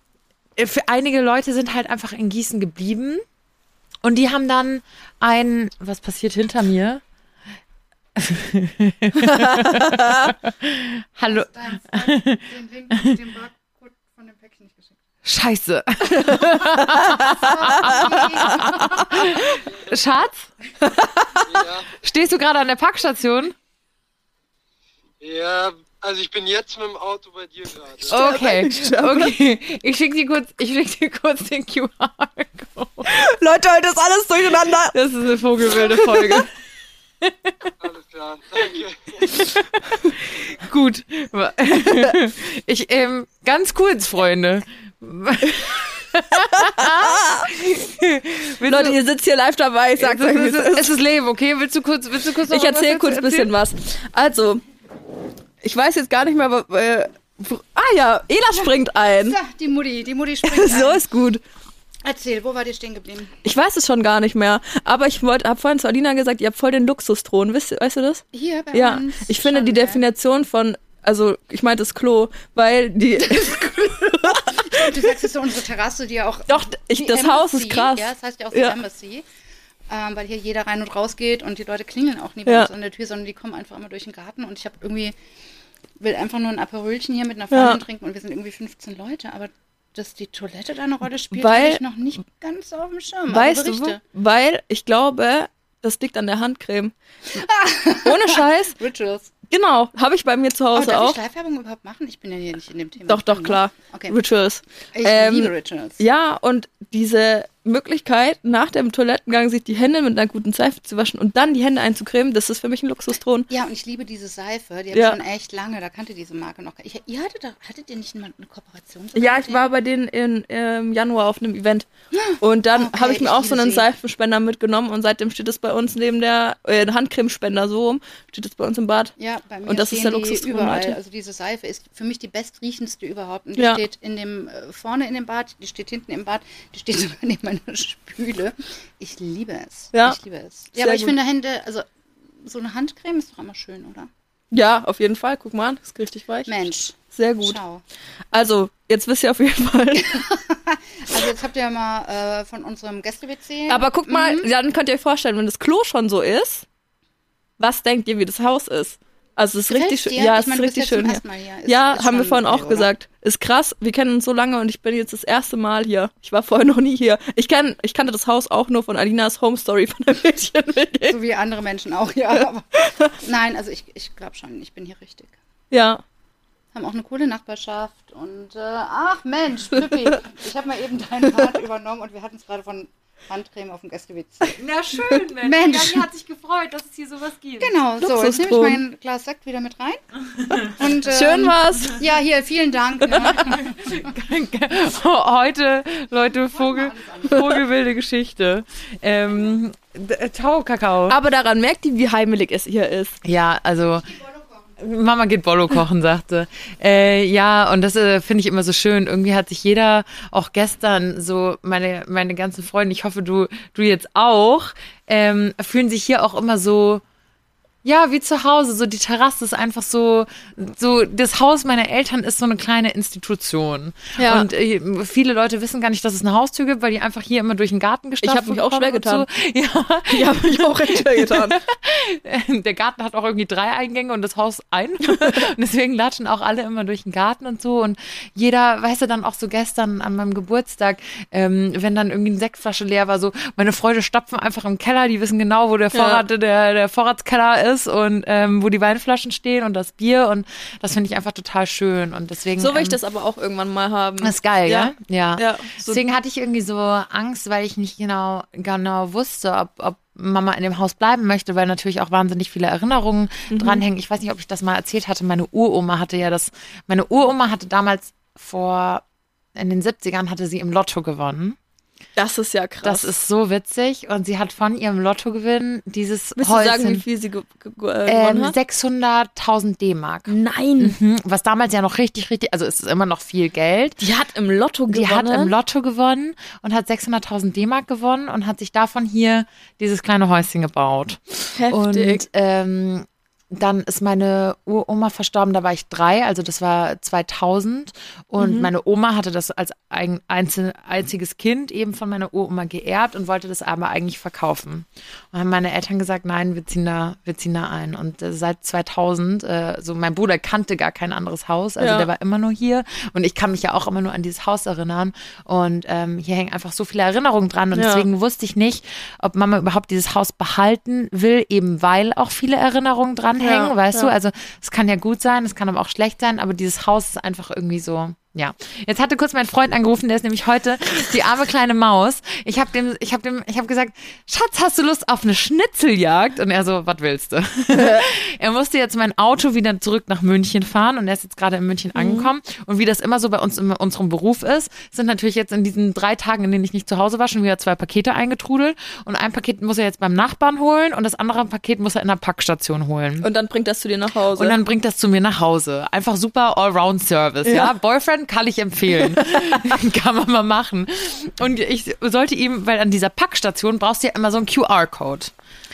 für einige Leute sind halt einfach in Gießen geblieben. Und die haben dann was passiert hinter mir? Hallo. Den Link mit dem Barcode von dem Päckchen nicht geschickt. Scheiße. Schatz? Ja, Stehst du gerade an der Parkstation? ja, also ich bin jetzt mit dem Auto bei dir gerade. Okay. Ich schick dir kurz den QR-Code. Leute, heute ist alles durcheinander. Das ist eine vogelwilde Folge. Alles klar, danke. Gut. Ich, ganz kurz, Freunde. Leute, ihr sitzt hier live dabei, ich sag's euch, wie es ist. Es ist Leben, okay? Willst du kurz noch Ich erzähle kurz ein bisschen was. Also, ich weiß jetzt gar nicht mehr, Ela springt ein. So, die Mutti springt So ein. ist gut. Erzähl, wo war die stehen geblieben? Ich weiß es schon gar nicht mehr, aber ich habe vorhin zu Alina gesagt, ihr habt voll den Luxusthron, weißt du das? Hier bei Ja, uns. ich finde schon, die gell? Definition von, also ich meinte das Klo, weil die, Du sagst, es ist so unsere Terrasse, die ja auch... doch, die das Haus ist krass. Ja, das heißt ja auch Ja. die Embassy. Weil hier jeder rein und raus geht und die Leute klingeln auch nie bei Ja. uns an der Tür, sondern die kommen einfach immer durch den Garten und ich will einfach nur ein Aperolchen hier mit einer Freundin trinken und wir sind irgendwie 15 Leute, aber dass die Toilette da eine Rolle spielt, Weil- habe ich noch nicht ganz auf dem Schirm. Weißt aber du, Berichte. weil ich glaube, das liegt an der Handcreme. Ohne Scheiß. Rituals. Genau, habe ich bei mir zu Oh, Hause darf auch. ich Schleifwerbung überhaupt machen? Ich bin ja hier nicht in dem Thema. Doch, drin, ne? klar. Okay. Rituals. Ich liebe Rituals. Ja, und diese Möglichkeit, nach dem Toilettengang sich die Hände mit einer guten Seife zu waschen und dann die Hände einzucremen, das ist für mich ein Luxusthron. Ja, und ich liebe diese Seife. Die habe ich schon echt lange. Da kannte diese Marke noch. Ihr hattet ihr nicht mal eine Kooperation? Ja, ich war bei denen im Januar auf einem Event. Und dann habe ich mir auch so einen Seifenspender mitgenommen und seitdem steht es bei uns neben der Handcremespender so rum, steht es bei uns im Bad. Ja, bei mir und das ist der Luxus überall. Leute. Also diese Seife ist für mich die bestriechendste überhaupt. Und die steht vorne in dem Bad, die steht hinten im Bad, die steht sogar neben meiner Spüle. Ich liebe es. Ja. Ich liebe es. Ja, aber ich finde Hände, also so eine Handcreme ist doch immer schön, oder? Ja, auf jeden Fall. Guck mal an, ist richtig weich. Mensch. Sehr gut. Schau. Also, jetzt wisst ihr auf jeden Fall. Also jetzt habt ihr ja mal von unserem Gäste-WC. Aber guck mal, dann könnt ihr euch vorstellen, wenn das Klo schon so ist, was denkt ihr, wie das Haus ist? Also es ist richtig schön. Ja, es ist richtig schön hier. Ja, haben wir vorhin auch gesagt. Ist krass, wir kennen uns so lange und ich bin jetzt das erste Mal hier. Ich war vorher noch nie hier. Ich kannte das Haus auch nur von Alinas Home Story von der Mädchen-WG. So wie andere Menschen auch, ja. Aber nein, also ich glaube schon, ich bin hier richtig. Ja. Haben auch eine coole Nachbarschaft und ach Mensch, Pippi, ich habe mal eben deinen Part übernommen und wir hatten es gerade von Handcreme auf dem Gäste-WC. Na schön, Mensch. Jani hat sich gefreut, dass es hier sowas gibt. Genau, so, jetzt nehme ich mein Glas Sekt wieder mit rein. Und, schön war's. Ja, hier, vielen Dank. Ne? Heute, Leute, vogelwilde Geschichte. Tau-Kakao. Aber daran merkt ihr, wie heimelig es hier ist. Ja, also... Mama geht Bollo kochen, sagte. Ja, und das finde ich immer so schön. Irgendwie hat sich jeder, auch gestern, so meine ganzen Freunde, ich hoffe, du jetzt auch, fühlen sich hier auch immer so, ja, wie zu Hause. So die Terrasse ist einfach so das Haus meiner Eltern ist so eine kleine Institution. Ja. Und viele Leute wissen gar nicht, dass es eine Haustür gibt, weil die einfach hier immer durch den Garten gestapft Ich habe mich auch schwer getan. So. Ja. Ich habe mich auch recht schwer getan. Der Garten hat auch irgendwie 3 Eingänge und das Haus ein. Und deswegen latschen auch alle immer durch den Garten und so. Und jeder, weißt du, dann auch so gestern an meinem Geburtstag, wenn dann irgendwie eine Sektflasche leer war, so meine Freunde stapfen einfach im Keller, die wissen genau, wo der Vorrat, der Vorratskeller ist und wo die Weinflaschen stehen und das Bier und das finde ich einfach total schön und deswegen... So will ich das aber auch irgendwann mal haben. Das ist geil, ja? Ja. So. Deswegen hatte ich irgendwie so Angst, weil ich nicht genau wusste, ob Mama in dem Haus bleiben möchte, weil natürlich auch wahnsinnig viele Erinnerungen dranhängen. Ich weiß nicht, ob ich das mal erzählt hatte. Meine Uroma hatte damals in den 70ern hatte sie im Lotto gewonnen. Das ist ja krass. Das ist so witzig. Und sie hat von ihrem Lottogewinn dieses Willst du sagen, wie viel sie gewonnen hat? 600.000 D-Mark. Nein. Was damals ja noch richtig, also es ist immer noch viel Geld. Die hat im Lotto gewonnen? Die hat im Lotto gewonnen und hat 600.000 D-Mark gewonnen und hat sich davon hier dieses kleine Häuschen gebaut. Heftig. Und dann ist meine Uroma verstorben, da war ich 3, also das war 2000 und meine Oma hatte das als einziges Kind eben von meiner Uroma geerbt und wollte das aber eigentlich verkaufen. Und haben meine Eltern gesagt, nein, wir ziehen da ein und seit 2000, so mein Bruder kannte gar kein anderes Haus, also der war immer nur hier und ich kann mich ja auch immer nur an dieses Haus erinnern und hier hängen einfach so viele Erinnerungen dran und deswegen wusste ich nicht, ob Mama überhaupt dieses Haus behalten will, eben weil auch viele Erinnerungen dran hängen, weißt du? Also es kann ja gut sein, es kann aber auch schlecht sein, aber dieses Haus ist einfach irgendwie so, ja. Jetzt hatte kurz mein Freund angerufen, der ist nämlich heute die arme kleine Maus. Ich hab gesagt, Schatz, hast du Lust auf eine Schnitzeljagd? Und er so, was willst du? Er musste jetzt mein Auto wieder zurück nach München fahren und er ist jetzt gerade in München angekommen. Und wie das immer so bei uns in unserem Beruf ist, sind natürlich jetzt in diesen 3 Tagen, in denen ich nicht zu Hause war, schon wieder 2 Pakete eingetrudelt. Und ein Paket muss er jetzt beim Nachbarn holen und das andere Paket muss er in der Packstation holen. Und dann bringt das zu dir nach Hause. Und dann bringt das zu mir nach Hause. Einfach super Allround-Service, ja. Boyfriend kann ich empfehlen. Kann man mal machen. Und ich sollte ihm, weil an dieser Packstation brauchst du ja immer so einen QR-Code.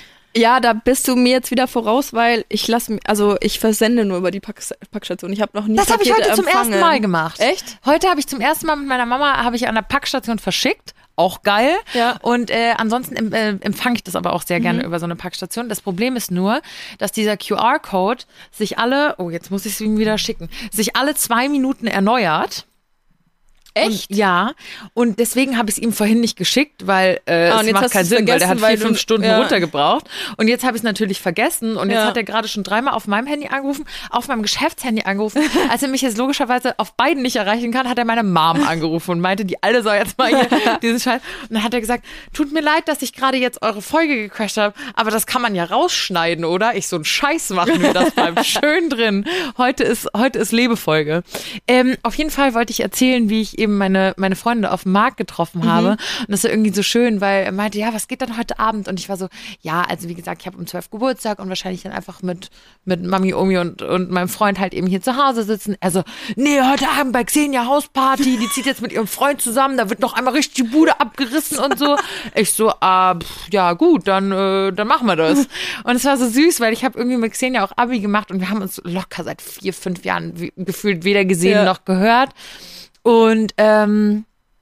Ja, da bist du mir jetzt wieder voraus, weil ich versende nur über die Packstation. Ich habe noch nie Das habe ich heute zum ersten Mal gemacht. Echt? Heute habe ich zum ersten Mal mit meiner Mama an der Packstation verschickt. Auch geil. Ja. Und ansonsten empfange ich das aber auch sehr gerne über so eine Packstation. Das Problem ist nur, dass dieser QR-Code sich alle 2 Minuten erneuert. Echt? Ja, und deswegen habe ich es ihm vorhin nicht geschickt, weil es jetzt macht hast keinen du's Sinn, weil der hat vergessen, 4-5 Stunden runtergebraucht. Und jetzt habe ich es natürlich vergessen und jetzt Ja. hat er gerade schon 3-mal auf meinem Handy angerufen, auf meinem Geschäftshandy angerufen. Als er mich jetzt logischerweise auf beiden nicht erreichen kann, hat er meine Mom angerufen und meinte, die Alte soll jetzt mal hier diesen Scheiß. Und dann hat er gesagt, tut mir leid, dass ich gerade jetzt eure Folge gecrasht habe, aber das kann man ja rausschneiden, oder? Ich so einen Scheiß machen wir, das bleibt schön drin. Heute ist Lebefolge. Auf jeden Fall wollte ich erzählen, wie ich eben meine Freunde auf dem Markt getroffen habe. Und das war irgendwie so schön, weil er meinte, ja, was geht dann heute Abend? Und ich war so, ja, also wie gesagt, ich habe um 12 Geburtstag und wahrscheinlich dann einfach mit Mami, Omi und meinem Freund halt eben hier zu Hause sitzen. Also, nee, heute Abend bei Xenia Hausparty, die zieht jetzt mit ihrem Freund zusammen, da wird noch einmal richtig die Bude abgerissen und so. Ich so, ja gut, dann machen wir das. Und es war so süß, weil ich habe irgendwie mit Xenia auch Abi gemacht und wir haben uns locker seit 4-5 Jahren gefühlt weder gesehen noch gehört. Und dann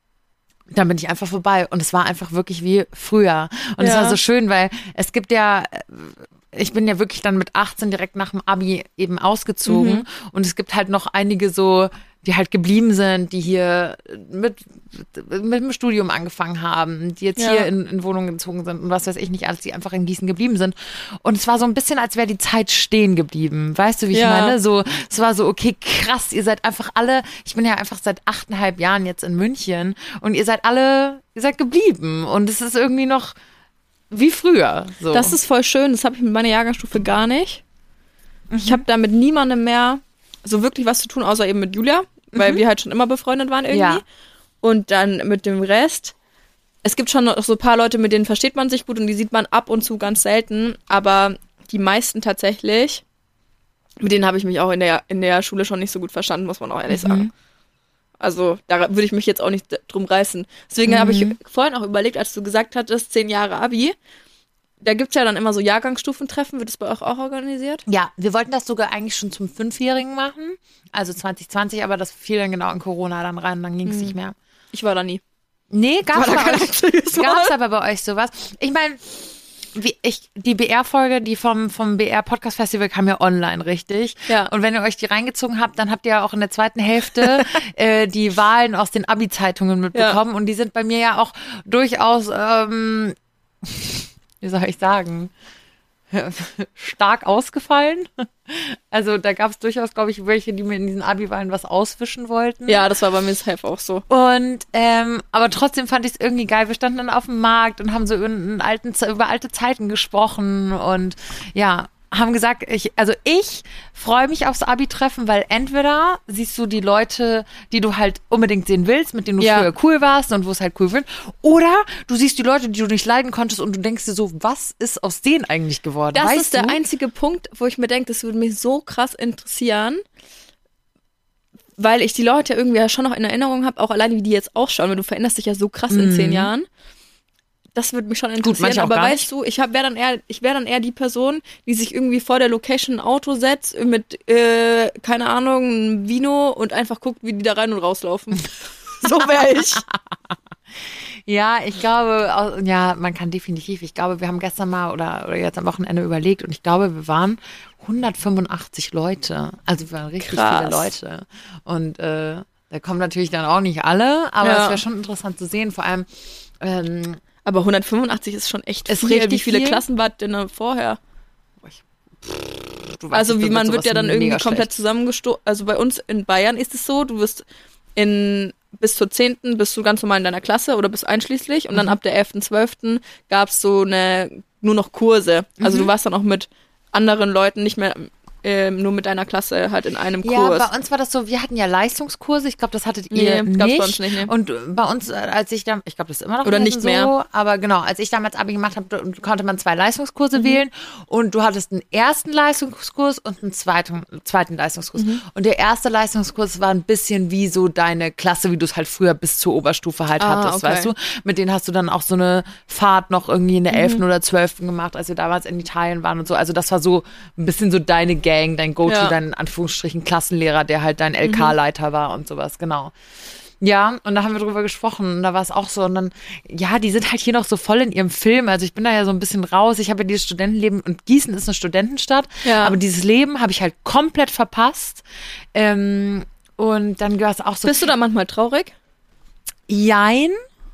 bin ich einfach vorbei und es war einfach wirklich wie früher. Und es war so schön, weil es gibt ja, ich bin ja wirklich dann mit 18 direkt nach dem Abi eben ausgezogen und es gibt halt noch einige so, die halt geblieben sind, die hier mit dem Studium angefangen haben, die jetzt hier in Wohnungen gezogen sind und was weiß ich nicht alles, die einfach in Gießen geblieben sind. Und es war so ein bisschen, als wäre die Zeit stehen geblieben. Weißt du, wie ich meine? So, es war so, okay, krass, ihr seid einfach alle, ich bin ja einfach seit 8,5 Jahren jetzt in München und ihr seid geblieben. Und es ist irgendwie noch wie früher. So. Das ist voll schön, das habe ich mit meiner Jahrgangsstufe gar nicht. Ich habe da mit niemandem mehr so wirklich was zu tun, außer eben mit Julia, weil wir halt schon immer befreundet waren irgendwie. Ja. Und dann mit dem Rest. Es gibt schon noch so ein paar Leute, mit denen versteht man sich gut und die sieht man ab und zu ganz selten. Aber die meisten tatsächlich, mit denen habe ich mich auch in der Schule schon nicht so gut verstanden, muss man auch ehrlich sagen. Also da würde ich mich jetzt auch nicht drum reißen. Deswegen habe ich vorhin auch überlegt, als du gesagt hattest, 10 Jahre Abi, da gibt es ja dann immer so Jahrgangsstufentreffen. Wird das bei euch auch organisiert? Ja, wir wollten das sogar eigentlich schon zum 5-Jährigen machen, also 2020, aber das fiel dann genau in Corona dann rein und dann ging es nicht mehr. Ich war da nie. Nee, gab's aber bei euch sowas? Ich meine, die BR-Folge, die vom BR-Podcast-Festival kam ja online, richtig? Ja. Und wenn ihr euch die reingezogen habt, dann habt ihr auch in der zweiten Hälfte die Wahlen aus den Abi-Zeitungen mitbekommen. Ja. Und die sind bei mir ja auch durchaus, wie soll ich sagen, stark ausgefallen. Also da gab es durchaus, glaube ich, welche, die mir in diesen Abi-Wahlen was auswischen wollten. Ja, das war bei mir safe auch so. Und aber trotzdem fand ich es irgendwie geil. Wir standen dann auf dem Markt und haben so über alte Zeiten gesprochen und ja, haben gesagt, ich freue mich aufs Abi-Treffen, weil entweder siehst du die Leute, die du halt unbedingt sehen willst, mit denen du früher cool warst und wo es halt cool wird, oder du siehst die Leute, die du nicht leiden konntest und du denkst dir so, was ist aus denen eigentlich geworden? Das ist der einzige Punkt, wo ich mir denke, das würde mich so krass interessieren, weil ich die Leute ja irgendwie schon noch in Erinnerung habe, auch alleine wie die jetzt ausschauen, weil du veränderst dich ja so krass in 10 Jahren. Das würde mich schon interessieren, gut, aber weißt du, ich wäre dann eher die Person, die sich irgendwie vor der Location ein Auto setzt mit, keine Ahnung, einem Vino und einfach guckt, wie die da rein und rauslaufen. So wäre ich. Ja, ich glaube, man kann definitiv, ich glaube, wir haben gestern mal oder jetzt am Wochenende überlegt und ich glaube, wir waren 185 Leute. Also wir waren richtig viele Leute. Und da kommen natürlich dann auch nicht alle, aber es wäre schon interessant zu sehen, vor allem aber 185 ist schon echt viel. Wie viele Klassen wart denn vorher? Also wie man wird ja dann irgendwie komplett zusammengestoßen. Also bei uns in Bayern ist es so, du wirst bis zur 10. bist du ganz normal in deiner Klasse oder bis einschließlich und dann ab der 11., 12. gab es so nur noch Kurse. Also du warst dann auch mit anderen Leuten nicht mehr nur mit deiner Klasse halt in einem Kurs. Ja, bei uns war das so, wir hatten ja Leistungskurse, ich glaube, das hattet ihr nicht. Gab's bei uns nicht, nee. Und bei uns, als ich da, ich glaube, das ist immer noch oder nicht so, mehr. Aber genau, als ich damals Abi gemacht habe, konnte man 2 Leistungskurse wählen und du hattest einen ersten Leistungskurs und einen zweiten Leistungskurs. Und der erste Leistungskurs war ein bisschen wie so deine Klasse, wie du es halt früher bis zur Oberstufe halt hattest, weißt du? Mit denen hast du dann auch so eine Fahrt noch irgendwie in der 11. oder 12. gemacht, als wir damals in Italien waren und so. Also das war so ein bisschen so deine Gang, dein Go-To, dein in Anführungsstrichen Klassenlehrer, der halt dein LK-Leiter war und sowas, genau. Ja, und da haben wir drüber gesprochen und da war es auch so und dann, ja, die sind halt hier noch so voll in ihrem Film, also ich bin da ja so ein bisschen raus, ich habe ja dieses Studentenleben und Gießen ist eine Studentenstadt, aber dieses Leben habe ich halt komplett verpasst und dann war es auch so. Bist du da manchmal traurig? Jein.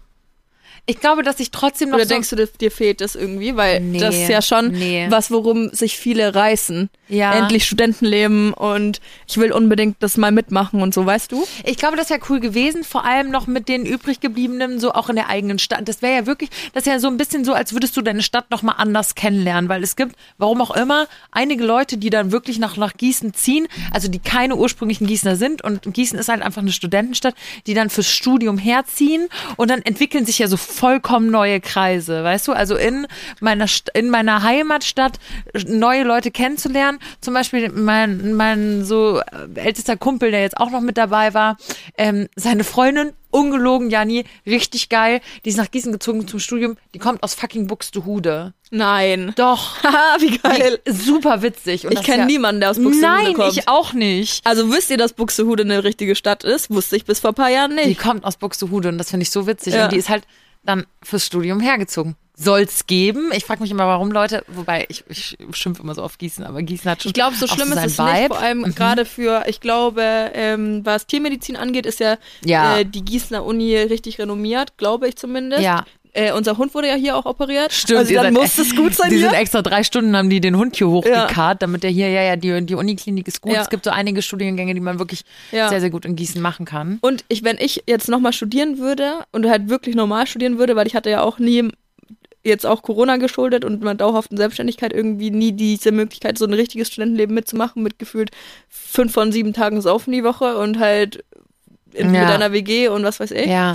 Ich glaube, dass ich trotzdem noch Oder denkst du, dir fehlt das irgendwie? Weil Nee, das ist ja schon was, worum sich viele reißen. Ja. Endlich Studentenleben und ich will unbedingt das mal mitmachen und so, weißt du? Ich glaube, das wäre cool gewesen, vor allem noch mit den übrig gebliebenen, so auch in der eigenen Stadt. Das wäre ja wirklich, das ist ja so ein bisschen so, als würdest du deine Stadt nochmal anders kennenlernen, weil es gibt, warum auch immer, einige Leute, die dann wirklich nach Gießen ziehen, also die keine ursprünglichen Gießener sind und Gießen ist halt einfach eine Studentenstadt, die dann fürs Studium herziehen und dann entwickeln sich ja so vollkommen neue Kreise, weißt du? Also in meiner Heimatstadt neue Leute kennenzulernen. Zum Beispiel mein so ältester Kumpel, der jetzt auch noch mit dabei war, seine Freundin, ungelogen, Janni, richtig geil, die ist nach Gießen gezogen zum Studium, die kommt aus fucking Buxtehude. Nein. Doch. Haha, wie geil. Super witzig. Und Ich kenne niemanden, der aus Buxtehude Nein, kommt. ich auch nicht. Also wisst ihr, dass Buxtehude eine richtige Stadt ist? Wusste ich bis vor ein paar Jahren Die nicht. kommt aus Buxtehude und das finde ich so witzig. Ja. Und die ist halt dann fürs Studium hergezogen. Soll's geben. Ich frage mich immer, warum Leute, wobei ich schimpfe immer so auf Gießen, aber Gießen hat schon Ich glaube, so auch schlimm ist es seinen nicht, Vibe. vor allem gerade für, ich glaube, was Tiermedizin angeht, ist ja, Ja. die Gießener Uni richtig renommiert, glaube ich zumindest. Ja. Unser Hund wurde ja hier auch operiert. Stimmt, also dann muss es gut sein Die hier. sind extra 3 Stunden, haben die den Hund hier hochgekarrt, damit der hier, die Uniklinik ist gut. Ja. Es gibt so einige Studiengänge, die man wirklich Ja. sehr, sehr gut in Gießen machen kann. Und wenn ich jetzt nochmal studieren würde und halt wirklich normal studieren würde, weil ich hatte ja auch nie jetzt auch Corona geschuldet und meiner dauerhaften Selbstständigkeit irgendwie nie diese Möglichkeit, so ein richtiges Studentenleben mitzumachen, mit gefühlt 5 von 7 Tagen Saufen die Woche und halt mit einer WG und was weiß ich. Ja.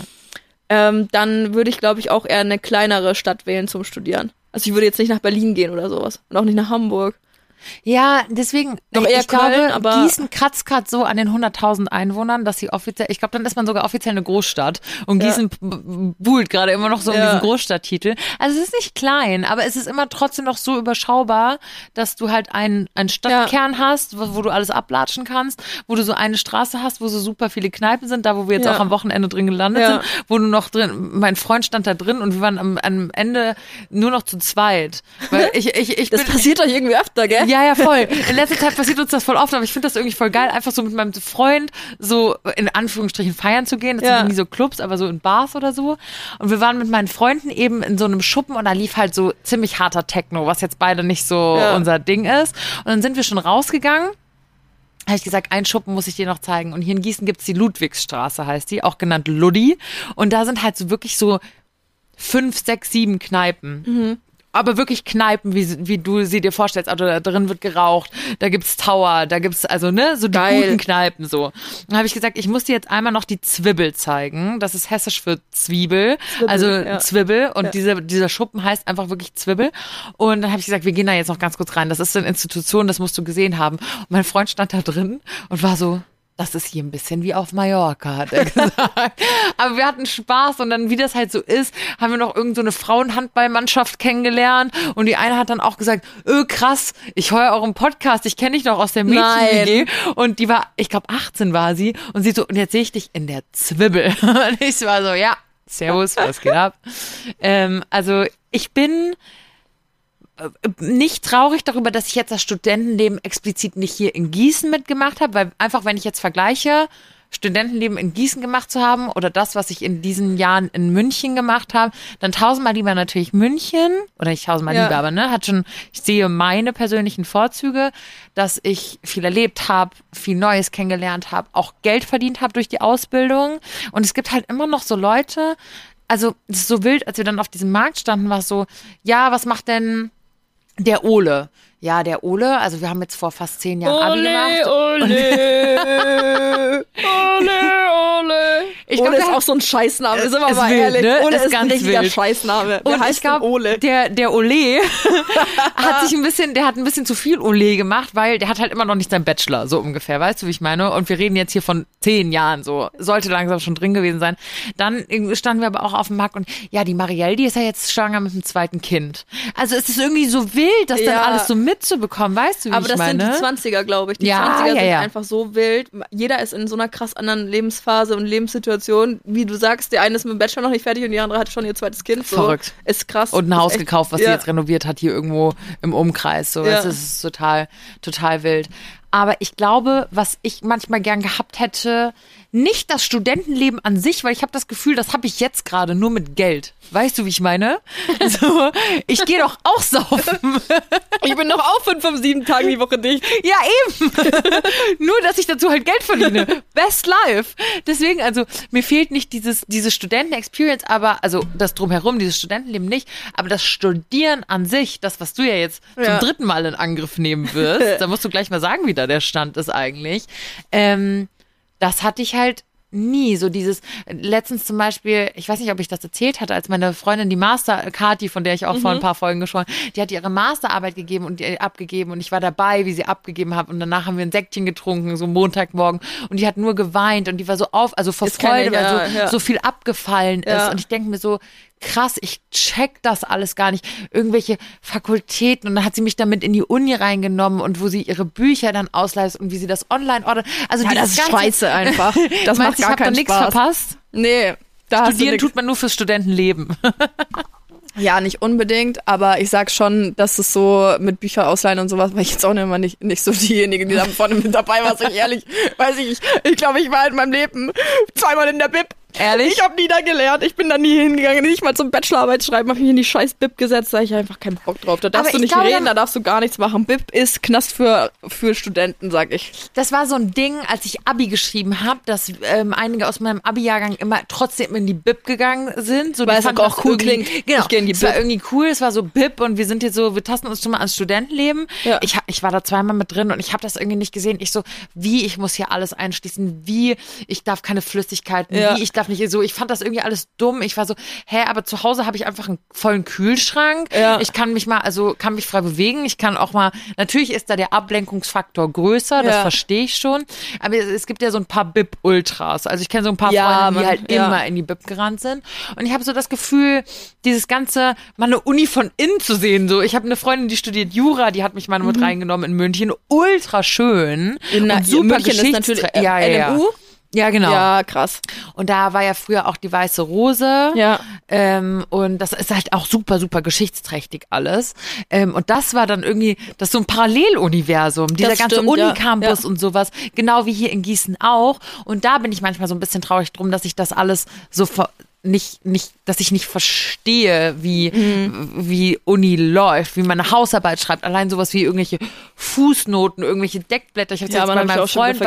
Dann würde ich, glaube ich, auch eher eine kleinere Stadt wählen zum Studieren. Also ich würde jetzt nicht nach Berlin gehen oder sowas. Und auch nicht nach Hamburg. Ja, deswegen, Doch eher ich glaube, Köln, aber- Gießen kratzt gerade so an den 100.000 Einwohnern, dass sie offiziell, ich glaube, dann ist man sogar offiziell eine Großstadt. Und Gießen buhlt gerade immer noch so um diesen Großstadttitel. Also es ist nicht klein, aber es ist immer trotzdem noch so überschaubar, dass du halt einen Stadtkern hast, wo du alles ablatschen kannst, wo du so eine Straße hast, wo so super viele Kneipen sind, da wo wir jetzt auch am Wochenende drin gelandet sind, wo du noch drin, mein Freund stand da drin und wir waren am Ende nur noch zu zweit. Weil ich Das passiert doch irgendwie öfter, gell? Ja, voll. In letzter Zeit passiert uns das voll oft, aber ich finde das irgendwie voll geil, einfach so mit meinem Freund so in Anführungsstrichen feiern zu gehen. Das sind nie so Clubs, aber so in Bars oder so. Und wir waren mit meinen Freunden eben in so einem Schuppen und da lief halt so ziemlich harter Techno, was jetzt beide nicht so unser Ding ist. Und dann sind wir schon rausgegangen. Habe ich gesagt, einen Schuppen muss ich dir noch zeigen. Und hier in Gießen gibt's die Ludwigsstraße, heißt die, auch genannt Luddi. Und da sind halt so wirklich so 5, 6, 7 Kneipen. Aber wirklich Kneipen, wie du sie dir vorstellst. Also da drin wird geraucht, da gibt's Tower, da gibt's also so die guten Kneipen so. Dann habe ich gesagt, ich muss dir jetzt einmal noch die Zwibbel zeigen. Das ist hessisch für Zwiebel, Zwibbel. Und dieser Schuppen heißt einfach wirklich Zwibbel. Und dann habe ich gesagt, wir gehen da jetzt noch ganz kurz rein. Das ist so eine Institution, das musst du gesehen haben. Und mein Freund stand da drin und war so, das ist hier ein bisschen wie auf Mallorca, hat er gesagt. Aber wir hatten Spaß und dann, wie das halt so ist, haben wir noch irgend so eine Frauenhandballmannschaft kennengelernt und die eine hat dann auch gesagt, krass, ich höre euren Podcast, ich kenne dich doch aus der Mädchen-WG. Und die war, ich glaube 18 war sie und sie so, und jetzt sehe ich dich in der Zwibbel. Und ich war so, ja, servus, was geht ab? Also ich bin nicht traurig darüber, dass ich jetzt das Studentenleben explizit nicht hier in Gießen mitgemacht habe, weil einfach, wenn ich jetzt vergleiche, Studentenleben in Gießen gemacht zu haben oder das, was ich in diesen Jahren in München gemacht habe, dann tausendmal lieber natürlich München, oder nicht tausendmal lieber, aber ich sehe meine persönlichen Vorzüge, dass ich viel erlebt habe, viel Neues kennengelernt habe, auch Geld verdient habe durch die Ausbildung und es gibt halt immer noch so Leute, also es ist so wild, als wir dann auf diesem Markt standen, war es so, ja, was macht denn der Ole? Ja, der Ole, also wir haben jetzt vor fast 10 Jahren Abi gemacht. Ole. Ich glaub, Ole ist auch so ein Scheißname, sind wir ist mal wild, ehrlich. ne? Ole Ist ist ein ganz richtiger wild. Scheißname. Und ich glaube, Ole? der Ole hat ein bisschen zu viel Ole gemacht, weil der hat halt immer noch nicht seinen Bachelor, so ungefähr, weißt du, wie ich meine? Und wir reden jetzt hier von 10 Jahren, so. Sollte langsam schon drin gewesen sein. Dann standen wir aber auch auf dem Markt und ja, die Marielle, die ist ja jetzt schwanger mit dem 2. Kind. Also es ist irgendwie so wild, das dann alles so mitzubekommen, weißt du, wie aber ich das meine? sind die 20er, glaube ich. Die Ja, 20er sind ja. einfach so wild. Jeder ist in so einer krass anderen Lebensphase und Lebenssituation. Wie du sagst, der eine ist mit dem Bachelor noch nicht fertig und die andere hat schon ihr 2. Kind. So. Verrückt. Ist krass. Und ein Ist Haus echt- gekauft, was sie jetzt renoviert hat, hier irgendwo im Umkreis. So. Ja. Das ist total, total wild. Aber ich glaube, was ich manchmal gern gehabt hätte, nicht das Studentenleben an sich, weil ich habe das Gefühl, das habe ich jetzt gerade nur mit Geld. Weißt du, wie ich meine? So, ich gehe doch auch saufen. Ich bin doch auch 5 von 7 Tagen die Woche dicht. Ja, eben. Nur, dass ich dazu halt Geld verdiene. Best life. Deswegen, also, mir fehlt nicht diese Studenten-Experience, aber, also, das Drumherum, dieses Studentenleben nicht, aber das Studieren an sich, das, was du ja jetzt zum 3. Mal in Angriff nehmen wirst, da musst du gleich mal sagen, wie da der Stand ist eigentlich. Das hatte ich halt nie. So dieses, letztens zum Beispiel, ich weiß nicht, ob ich das erzählt hatte, als meine Freundin, die Kati, von der ich auch vor ein paar Folgen gesprochen habe, die hat ihre Masterarbeit abgegeben und ich war dabei, wie sie abgegeben hat und danach haben wir ein Säckchen getrunken, so Montagmorgen und die hat nur geweint und die war so also vor Freude, weil so viel abgefallen ist und ich denke mir so, krass, ich check das alles gar nicht. Irgendwelche Fakultäten und dann hat sie mich damit in die Uni reingenommen und wo sie ihre Bücher dann ausleiht und wie sie das online ordert. Also das ist scheiße einfach. Das macht gar keinen Spaß. Nichts verpasst? Nee. Studieren tut man nur fürs Studentenleben. Ja, nicht unbedingt, aber ich sag schon, dass es so mit Bücher ausleihen und sowas, weil ich jetzt auch immer nicht so diejenige, die da vorne mit dabei war, sag ich ehrlich, weiß ich glaube, ich war in meinem Leben 2-mal in der Bib. Ehrlich? Ich habe nie da gelernt. Ich bin da nie hingegangen. Nicht mal zum Bachelorarbeit schreiben. Habe mich in die scheiß Bib gesetzt. Da habe ich einfach keinen Bock drauf. Da darfst du nicht reden, da darfst du gar nichts machen. Bib ist Knast für Studenten, sag ich. Das war so ein Ding, als ich Abi geschrieben habe, dass einige aus meinem Abi-Jahrgang immer trotzdem in die Bib gegangen sind. So, weil es auch cool klingt. Genau, ich gehe in die es Bib. war irgendwie cool. Es war so Bib und wir sind jetzt so, wir tasten uns schon mal ans Studentenleben. Ja. Ich war da 2-mal mit drin und ich habe das irgendwie nicht gesehen. Ich so, ich muss hier alles einschließen, ich darf keine Flüssigkeiten, ich darf nicht so, ich fand das irgendwie alles dumm. Ich war so, aber zu Hause habe ich einfach einen vollen Kühlschrank. Ja. Ich kann mich kann mich frei bewegen. Ich kann auch mal, natürlich ist da der Ablenkungsfaktor größer, das verstehe ich schon. Aber es gibt ja so ein paar Bib-Ultras. Also ich kenne so ein paar Freunde, die halt immer in die Bib gerannt sind. Und ich habe so das Gefühl, dieses ganze, mal eine Uni von innen zu sehen. So, ich habe eine Freundin, die studiert Jura, die hat mich mal mit reingenommen in München. Ultra schön. Und super Geschichtsträger. NMU? Ja, genau. Ja, krass. Und da war ja früher auch die Weiße Rose. Ja. Und das ist halt auch super, super geschichtsträchtig alles. Und das war dann irgendwie, das ist so ein Paralleluniversum. Dieser ganze Unicampus und sowas. Genau wie hier in Gießen auch. Und da bin ich manchmal so ein bisschen traurig drum, dass ich das alles so dass ich nicht verstehe, wie Uni läuft, wie man eine Hausarbeit schreibt. Allein sowas wie irgendwelche Fußnoten, irgendwelche Deckblätter. Ich habe das jetzt bei meinem Freund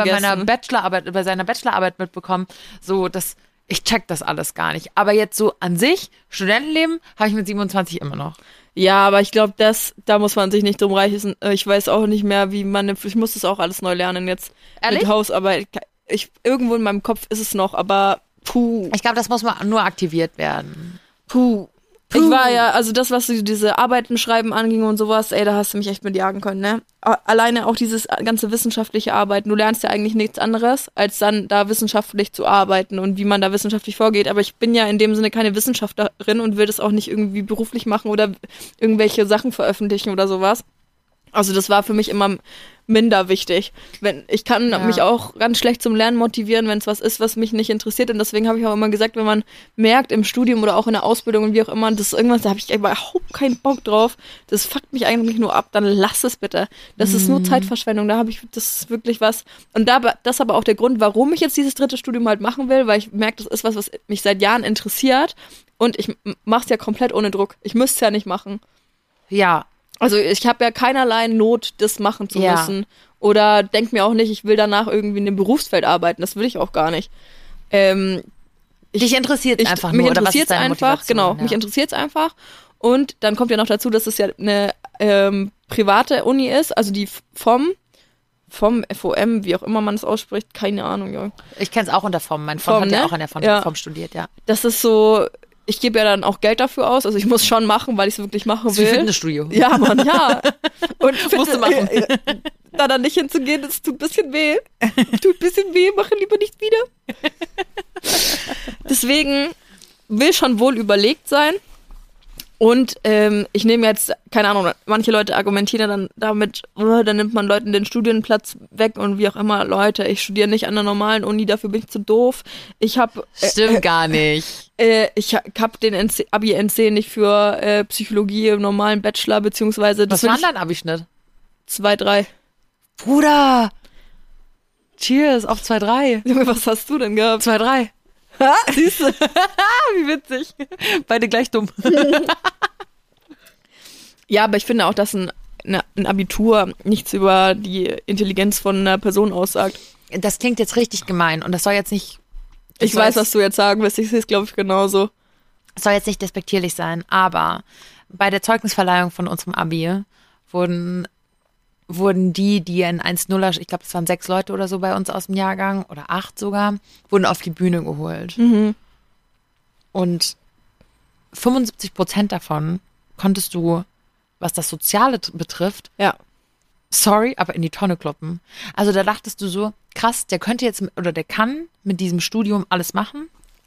bei seiner Bachelorarbeit mitbekommen. So, ich check das alles gar nicht. Aber jetzt so an sich, Studentenleben, habe ich mit 27 immer noch. Ja, aber ich glaube, da muss man sich nicht drum reichen. Ich weiß auch nicht mehr, ich muss das auch alles neu lernen jetzt. Ehrlich? Mit Hausarbeit. Irgendwo in meinem Kopf ist es noch, aber ich glaube, das muss mal nur aktiviert werden. Ich war ja, also das, was diese Arbeiten schreiben anging und sowas, da hast du mich echt mit jagen können, ne? Alleine auch dieses ganze wissenschaftliche Arbeiten. Du lernst ja eigentlich nichts anderes, als dann da wissenschaftlich zu arbeiten und wie man da wissenschaftlich vorgeht. Aber ich bin ja in dem Sinne keine Wissenschaftlerin und will das auch nicht irgendwie beruflich machen oder irgendwelche Sachen veröffentlichen oder sowas. Also das war für mich immer minder wichtig. Ich kann mich auch ganz schlecht zum Lernen motivieren, wenn es was ist, was mich nicht interessiert. Und deswegen habe ich auch immer gesagt, wenn man merkt im Studium oder auch in der Ausbildung und wie auch immer, das ist irgendwas, da habe ich überhaupt keinen Bock drauf. Das fuckt mich eigentlich nur ab, dann lass es bitte. Das ist nur Zeitverschwendung. Das ist wirklich was. Und das ist aber auch der Grund, warum ich jetzt dieses 3. Studium halt machen will, weil ich merke, das ist was mich seit Jahren interessiert. Und ich mache es ja komplett ohne Druck. Ich müsste es ja nicht machen. Ja. Also ich habe ja keinerlei Not, das machen zu müssen. Oder denk mir auch nicht, ich will danach irgendwie in dem Berufsfeld arbeiten. Das will ich auch gar nicht. Dich interessiert es einfach nur, oder was ist deine Motivation? Genau, mich interessiert es einfach. Und dann kommt ja noch dazu, dass es ja eine private Uni ist, also die vom FOM, wie auch immer man es ausspricht, keine Ahnung. Ja. Ich kenne es auch unter FOM. Mein Freund hat ja auch an der FOM studiert, ja. Das ist so... Ich gebe ja dann auch Geld dafür aus, also ich muss schon machen, weil ich es wirklich machen will. Wie Fitnessstudio. Ja, Mann, ja. Und musst du machen. Da dann nicht hinzugehen, das tut ein bisschen weh. Mache lieber nicht wieder. Deswegen will schon wohl überlegt sein. Und ich nehme jetzt, keine Ahnung, manche Leute argumentieren dann damit, dann nimmt man Leuten den Studienplatz weg und wie auch immer. Leute, ich studiere nicht an der normalen Uni, dafür bin ich zu doof. Stimmt gar nicht. Ich habe den Abi-NC nicht für Psychologie im normalen Bachelor, beziehungsweise... Was war dein Abischnitt? 2,3. Bruder! Cheers auf 2-3. Junge, was hast du denn gehabt? 2-3. Siehst du? Wie witzig. Beide gleich dumm. Ja, aber ich finde auch, dass ein Abitur nichts über die Intelligenz von einer Person aussagt. Das klingt jetzt richtig gemein und das soll jetzt nicht... Ich weiß, was du jetzt sagen willst. Ich sehe es, glaube ich, genauso. Es soll jetzt nicht despektierlich sein, aber bei der Zeugnisverleihung von unserem Abi wurden die in 1-0er, ich glaube, es waren 6 Leute oder so bei uns aus dem Jahrgang, oder 8 sogar, wurden auf die Bühne geholt. Mhm. Und 75% davon konntest du, was das Soziale betrifft, Ja. sorry, aber in die Tonne kloppen. Also da dachtest du so, krass, der könnte jetzt, oder der kann mit diesem Studium alles machen,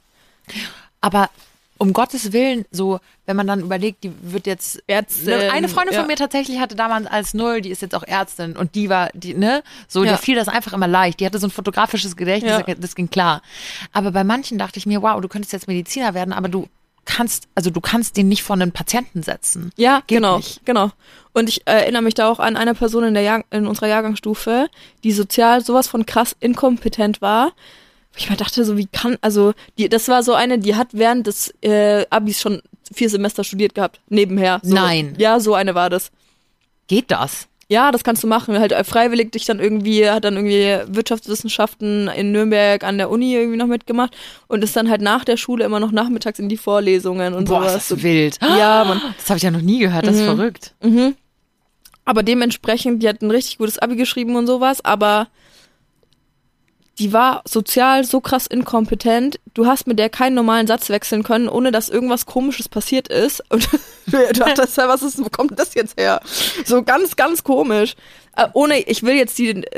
aber um Gottes Willen, so, wenn man dann überlegt, die wird jetzt Ärztin. eine Freundin von ja. mir tatsächlich hatte damals als 0, die ist jetzt auch Ärztin und der Ja. fiel das einfach immer leicht. Die hatte so ein fotografisches Gedächtnis, Ja. das ging klar. Aber bei manchen dachte ich mir, wow, du könntest jetzt Mediziner werden, aber du kannst den nicht vor einen Patienten setzen. Ja, Geht genau, nicht. genau. Und ich erinnere mich da auch an eine Person in unserer Jahrgangsstufe, die sozial sowas von krass inkompetent war. Ich mir dachte so, das war so eine, die hat während des Abis schon 4 Semester studiert gehabt, nebenher. So. Nein. Ja, so eine war das. Geht das? Ja, das kannst du machen. Halt freiwillig hat dann irgendwie Wirtschaftswissenschaften in Nürnberg an der Uni irgendwie noch mitgemacht und ist dann halt nach der Schule immer noch nachmittags in die Vorlesungen und Boah, sowas. ist das so wild. Ja, Mann. Das habe ich ja noch nie gehört, das ist verrückt. Mhm. Aber dementsprechend, die hat ein richtig gutes Abi geschrieben und sowas, aber die war sozial so krass inkompetent, du hast mit der keinen normalen Satz wechseln können, ohne dass irgendwas Komisches passiert ist. Und du dachtest, wo kommt das jetzt her? So ganz, ganz komisch. Ich will jetzt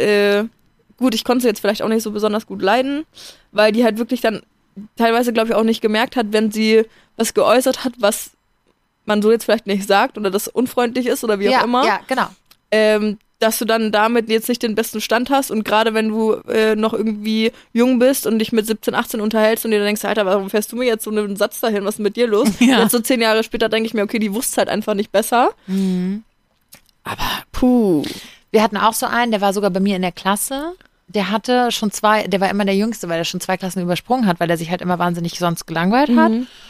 ich konnte sie jetzt vielleicht auch nicht so besonders gut leiden, weil die halt wirklich dann teilweise, glaube ich, auch nicht gemerkt hat, wenn sie was geäußert hat, was man so jetzt vielleicht nicht sagt oder das unfreundlich ist oder wie auch immer. Ja, genau. Dass du dann damit jetzt nicht den besten Stand hast und gerade wenn du noch irgendwie jung bist und dich mit 17, 18 unterhältst und dir dann denkst, Alter, warum fährst du mir jetzt so einen Satz dahin, was ist mit dir los? Ja. Jetzt so 10 Jahre später denke ich mir, okay, die wusste halt einfach nicht besser. Mhm. Aber puh. Wir hatten auch so einen, der war sogar bei mir in der Klasse. Der hatte schon der war immer der Jüngste, weil er schon 2 Klassen übersprungen hat, weil er sich halt immer wahnsinnig sonst gelangweilt hat.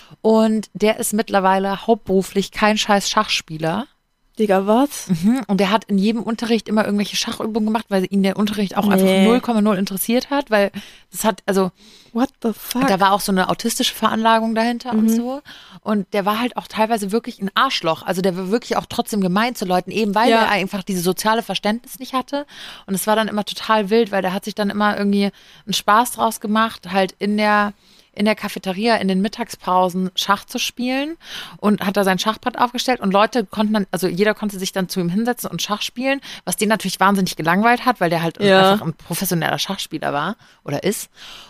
Und der ist mittlerweile hauptberuflich kein scheiß Schachspieler. Digga, was? Und der hat in jedem Unterricht immer irgendwelche Schachübungen gemacht, weil ihn der Unterricht auch einfach 0,0 interessiert hat, weil das hat, also What the fuck? da war auch so eine autistische Veranlagung dahinter und so. Und der war halt auch teilweise wirklich ein Arschloch. Also der war wirklich auch trotzdem gemein zu Leuten, eben weil er einfach dieses soziale Verständnis nicht hatte. Und es war dann immer total wild, weil der hat sich dann immer irgendwie einen Spaß draus gemacht, halt in der Cafeteria in den Mittagspausen Schach zu spielen und hat da sein Schachbrett aufgestellt und Leute jeder konnte sich dann zu ihm hinsetzen und Schach spielen, was den natürlich wahnsinnig gelangweilt hat, weil der halt einfach ein professioneller Schachspieler war oder ist.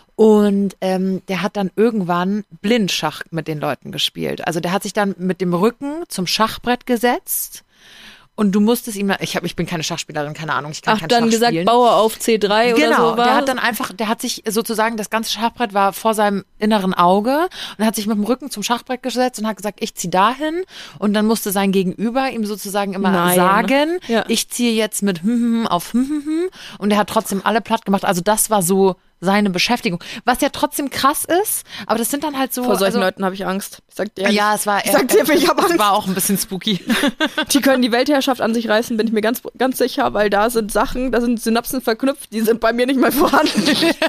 Und der hat dann irgendwann Blindschach mit den Leuten gespielt. Also der hat sich dann mit dem Rücken zum Schachbrett gesetzt. Und du musstest ihm, ich bin keine Schachspielerin, keine Ahnung, ich kann kein Schach gesagt, spielen. baue auf C3 oder so. Genau, der hat sich sozusagen, das ganze Schachbrett war vor seinem inneren Auge und hat sich mit dem Rücken zum Schachbrett gesetzt und hat gesagt, ich ziehe dahin. Und dann musste sein Gegenüber ihm sozusagen immer sagen, ich ziehe jetzt mit auf und er hat trotzdem alle platt gemacht. Also das war so seine Beschäftigung. Was ja trotzdem krass ist, aber das sind dann halt so... Vor solchen Leuten habe ich Angst. Ich sag dir, ich habe Angst. War auch ein bisschen spooky. Die können die Weltherrschaft an sich reißen, bin ich mir ganz, ganz sicher, weil da sind Synapsen verknüpft, die sind bei mir nicht mehr vorhanden.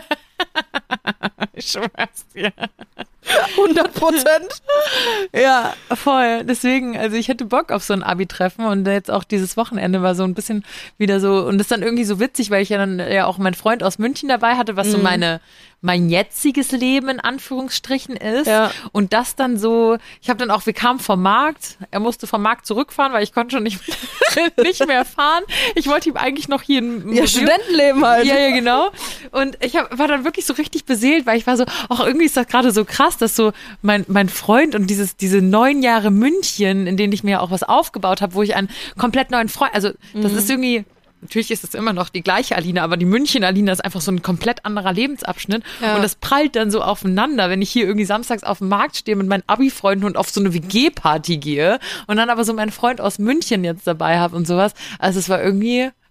Ich schwör's dir. 100%. Ja, voll. Deswegen, also ich hätte Bock auf so ein Abi-Treffen und jetzt auch dieses Wochenende war so ein bisschen wieder so, und das ist dann irgendwie so witzig, weil ich ja dann ja auch meinen Freund aus München dabei hatte, was so mein jetziges Leben in Anführungsstrichen ist. Ja. Und das dann so, wir kamen vom Markt, er musste vom Markt zurückfahren, weil ich konnte schon nicht mehr fahren. Ich wollte ihm eigentlich noch hier ein Studentenleben halt. Ja, genau. Und ich war dann wirklich so richtig beseelt, weil ich war so, ach, irgendwie ist das gerade so krass, dass so mein Freund und diese 9 Jahre München, in denen ich mir auch was aufgebaut habe, wo ich einen komplett neuen Freund, also das ist irgendwie, natürlich ist es immer noch die gleiche Alina, aber die München-Alina ist einfach so ein komplett anderer Lebensabschnitt. Ja. Und das prallt dann so aufeinander, wenn ich hier irgendwie samstags auf dem Markt stehe mit meinen Abi-Freunden und auf so eine WG-Party gehe und dann aber so meinen Freund aus München jetzt dabei habe und sowas. Also es war irgendwie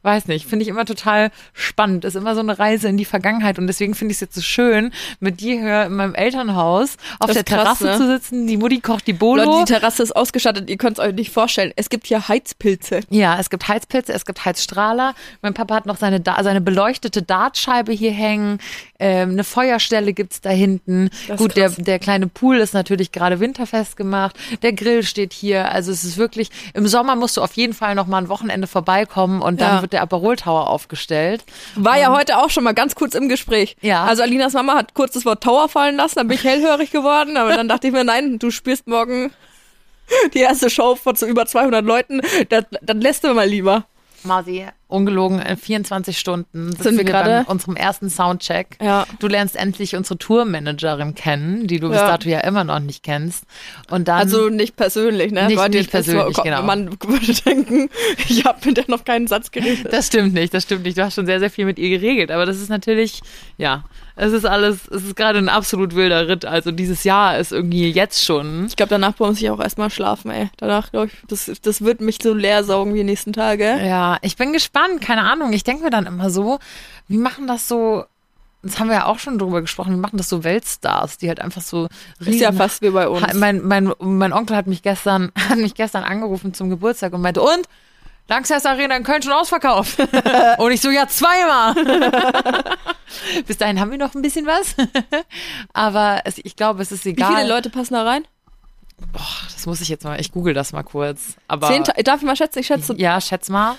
weiß nicht, finde ich immer total spannend. Ist immer so eine Reise in die Vergangenheit und deswegen finde ich es jetzt so schön, mit dir hier in meinem Elternhaus auf der Terrasse zu sitzen. Die Mutti kocht die Bolo. Leute, die Terrasse ist ausgestattet, ihr könnt es euch nicht vorstellen. Es gibt hier Heizpilze. Ja, es gibt Heizpilze, es gibt Heizstrahler. Mein Papa hat noch seine beleuchtete Dartscheibe hier hängen. Eine Feuerstelle gibt's da hinten. Gut, der kleine Pool ist natürlich gerade winterfest gemacht. Der Grill steht hier. Also es ist wirklich, im Sommer musst du auf jeden Fall noch mal ein Wochenende vorbeikommen und dann wird der Aperol Tower aufgestellt. War ja heute auch schon mal ganz kurz im Gespräch. Ja. Also Alinas Mama hat kurz das Wort Tower fallen lassen, dann bin ich hellhörig geworden, aber dann dachte ich mir, nein, du spielst morgen die erste Show von so über 200 Leuten, dann lässt du mal lieber. Mausi, ungelogen, 24 Stunden sind wir gerade bei unserem ersten Soundcheck. Ja. Du lernst endlich unsere Tourmanagerin kennen, die du bis dato ja immer noch nicht kennst. Und dann, also nicht persönlich, ne? Nicht persönlich, genau. Man würde denken, ich habe mit der noch keinen Satz geredet. Das stimmt nicht. Du hast schon sehr, sehr viel mit ihr geregelt. Aber das ist natürlich, es ist gerade ein absolut wilder Ritt. Also dieses Jahr ist irgendwie jetzt schon. Ich glaube, danach muss ich auch erstmal schlafen, ey. Danach, glaube ich, das wird mich so leer saugen wie die nächsten Tage. Ja, ich bin gespannt. Keine Ahnung. Ich denke mir dann immer so, wie machen das so, das haben wir ja auch schon drüber gesprochen, wie machen das so Weltstars, die halt einfach so riesen. Ist ja fast wie bei uns. Mein Onkel hat mich gestern angerufen zum Geburtstag und meinte, und? Lanxess Arena in Köln schon ausverkauft. Und ich so, ja, zweimal. Bis dahin haben wir noch ein bisschen was. Aber ich glaube, es ist egal. Wie viele Leute passen da rein? Boah, das muss ich jetzt mal, ich google das mal kurz. Aber 10, darf ich mal schätzen? Ich schätze. Ja, schätz mal.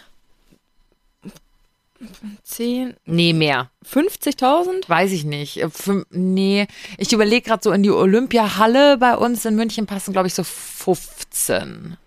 10. Nee, mehr. 50.000? Weiß ich nicht. Nee, ich überlege gerade so, in die Olympiahalle bei uns in München passen, glaube ich, so 15.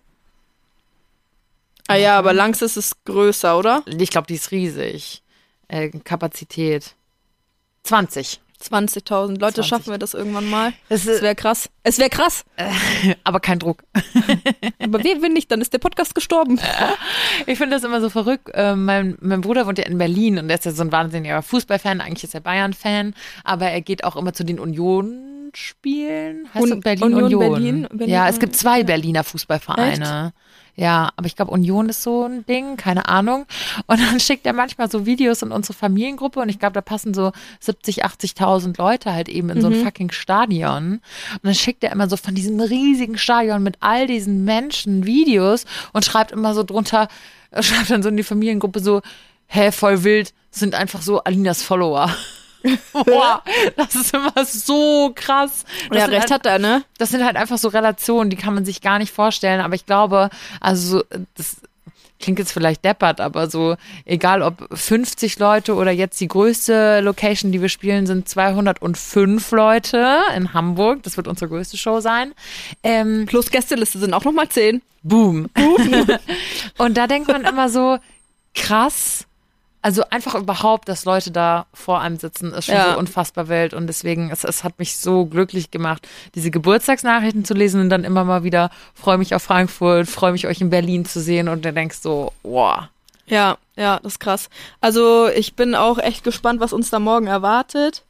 Ah ja, aber Lanxess ist größer, oder? Ich glaube, die ist riesig. Kapazität. 20. 20.000. Leute, 20. schaffen wir das irgendwann mal? Das wäre krass. Es wäre krass. Aber kein Druck. Aber wenn nicht, dann ist der Podcast gestorben. Ich finde das immer so verrückt. Mein Bruder wohnt ja in Berlin und der ist ja so ein wahnsinniger Fußballfan. Eigentlich ist er Bayern-Fan, aber er geht auch immer zu den Union-Spielen. Heißt das Berlin? Ja, es gibt 2 Berliner Fußballvereine. Echt? Ja, aber ich glaube, Union ist so ein Ding, keine Ahnung. Und dann schickt er manchmal so Videos in unsere Familiengruppe und ich glaube, da passen so 70.000, 80.000 Leute halt eben in so ein fucking Stadion. Und dann schickt er immer so von diesem riesigen Stadion mit all diesen Menschen Videos und schreibt immer so drunter, schreibt dann so in die Familiengruppe so, voll wild, sind einfach so Alinas Follower. Boah, das ist immer so krass. Ja, recht hat er, ne? Das sind halt einfach so Relationen, die kann man sich gar nicht vorstellen. Aber ich glaube, also das klingt jetzt vielleicht deppert, aber so egal ob 50 Leute oder jetzt die größte Location, die wir spielen, sind 205 Leute in Hamburg. Das wird unsere größte Show sein. Plus Gästeliste sind auch nochmal 10. Boom. Und da denkt man immer so, krass. Also einfach überhaupt, dass Leute da vor einem sitzen, ist schon so unfassbar wild. Und deswegen, es hat mich so glücklich gemacht, diese Geburtstagsnachrichten zu lesen und dann immer mal wieder, freue mich auf Frankfurt, freue mich, euch in Berlin zu sehen. Und dann denkst so, wow. Ja, das ist krass. Also ich bin auch echt gespannt, was uns da morgen erwartet.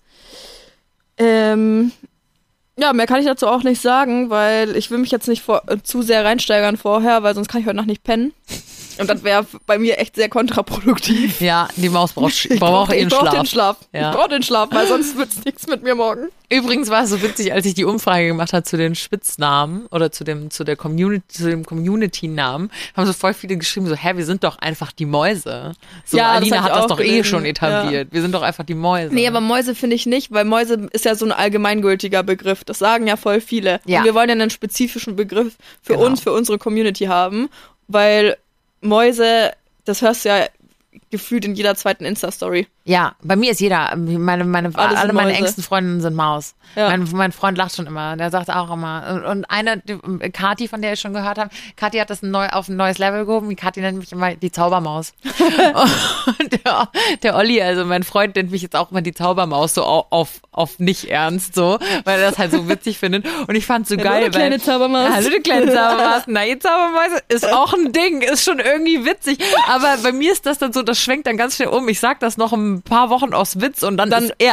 Ja, mehr kann ich dazu auch nicht sagen, weil ich will mich jetzt nicht zu sehr reinsteigern vorher, weil sonst kann ich heute Nacht nicht pennen. Und das wäre bei mir echt sehr kontraproduktiv. Ja, die Maus braucht den Schlaf. Ja. Ich brauche den Schlaf, weil sonst wird es nichts mit mir morgen. Übrigens war es so witzig, als ich die Umfrage gemacht habe zu den Spitznamen oder zu dem Community-Namen, haben so voll viele geschrieben, so, wir sind doch einfach die Mäuse. So, ja, Alina hat das doch gelesen. schon etabliert. Ja. Wir sind doch einfach die Mäuse. Nee, aber Mäuse finde ich nicht, weil Mäuse ist ja so ein allgemeingültiger Begriff. Das sagen ja voll viele. Ja. Und wir wollen ja einen spezifischen Begriff für uns, für unsere Community haben, weil Mäuse, das hörst du ja gefühlt in jeder zweiten Insta-Story. Ja, bei mir ist jeder, alle meine engsten Freundinnen sind Maus. Ja. Mein Freund lacht schon immer, der sagt auch immer. Und eine, Kathi, von der ich schon gehört habe, Kathi hat das auf ein neues Level gehoben. Die Kathi nennt mich immer die Zaubermaus. Und der Olli, also mein Freund, nennt mich jetzt auch immer die Zaubermaus, so auf nicht ernst, so, weil er das halt so witzig findet. Und ich fand's so geil. Hallo, kleine Zaubermaus. Hallo, die kleine Zaubermaus. Na, ihr Zaubermäuse ist auch ein Ding, ist schon irgendwie witzig. Aber bei mir ist das dann so, das schwenkt dann ganz schnell um. Ich sag das noch ein paar Wochen aus Witz und dann ist ernst.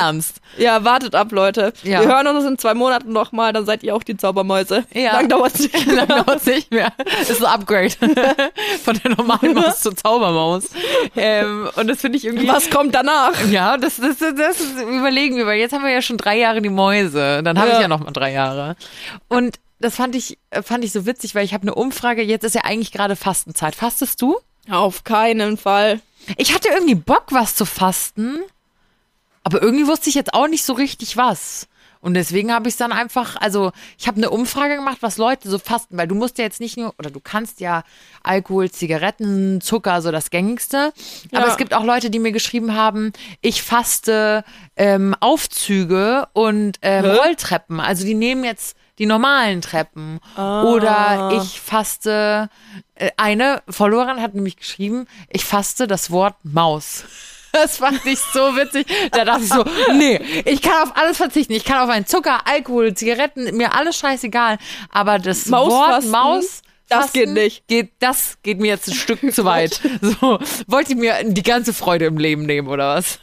Ja, wartet ab, Leute. Ja. Wir hören uns in 2 Monaten nochmal, dann seid ihr auch die Zaubermäuse. Ja. Lang dauert's nicht. Dann dauert es nicht mehr. Das ist ein Upgrade von der normalen Maus zur Zaubermaus. Und das finde ich irgendwie... Was kommt danach? Ja, das überlegen wir, weil jetzt haben wir ja schon 3 Jahre die Mäuse. Dann habe ich ja noch mal 3 Jahre. Und das fand ich so witzig, weil ich habe eine Umfrage, jetzt ist ja eigentlich gerade Fastenzeit. Fastest du? Auf keinen Fall. Ich hatte irgendwie Bock, was zu fasten, aber irgendwie wusste ich jetzt auch nicht so richtig was. Und deswegen habe ich es dann einfach, also ich habe eine Umfrage gemacht, was Leute so fasten, weil du musst ja jetzt nicht nur, oder du kannst ja Alkohol, Zigaretten, Zucker, so das Gängigste. Aber Ja. es gibt auch Leute, die mir geschrieben haben, ich faste Aufzüge und Rolltreppen. Also die nehmen jetzt die normalen Treppen. Oder ich faste, eine Followerin hat nämlich geschrieben, ich faste das Wort Maus. Das fand ich so witzig. Da dachte ich so, nee, ich kann auf alles verzichten. Ich kann auf einen Zucker, Alkohol, Zigaretten, mir alles scheißegal. Aber das Wort Mausfasten, Maus, das geht nicht. Das geht mir jetzt ein Stück zu weit. So, wollt ihr mir die ganze Freude im Leben nehmen, oder was?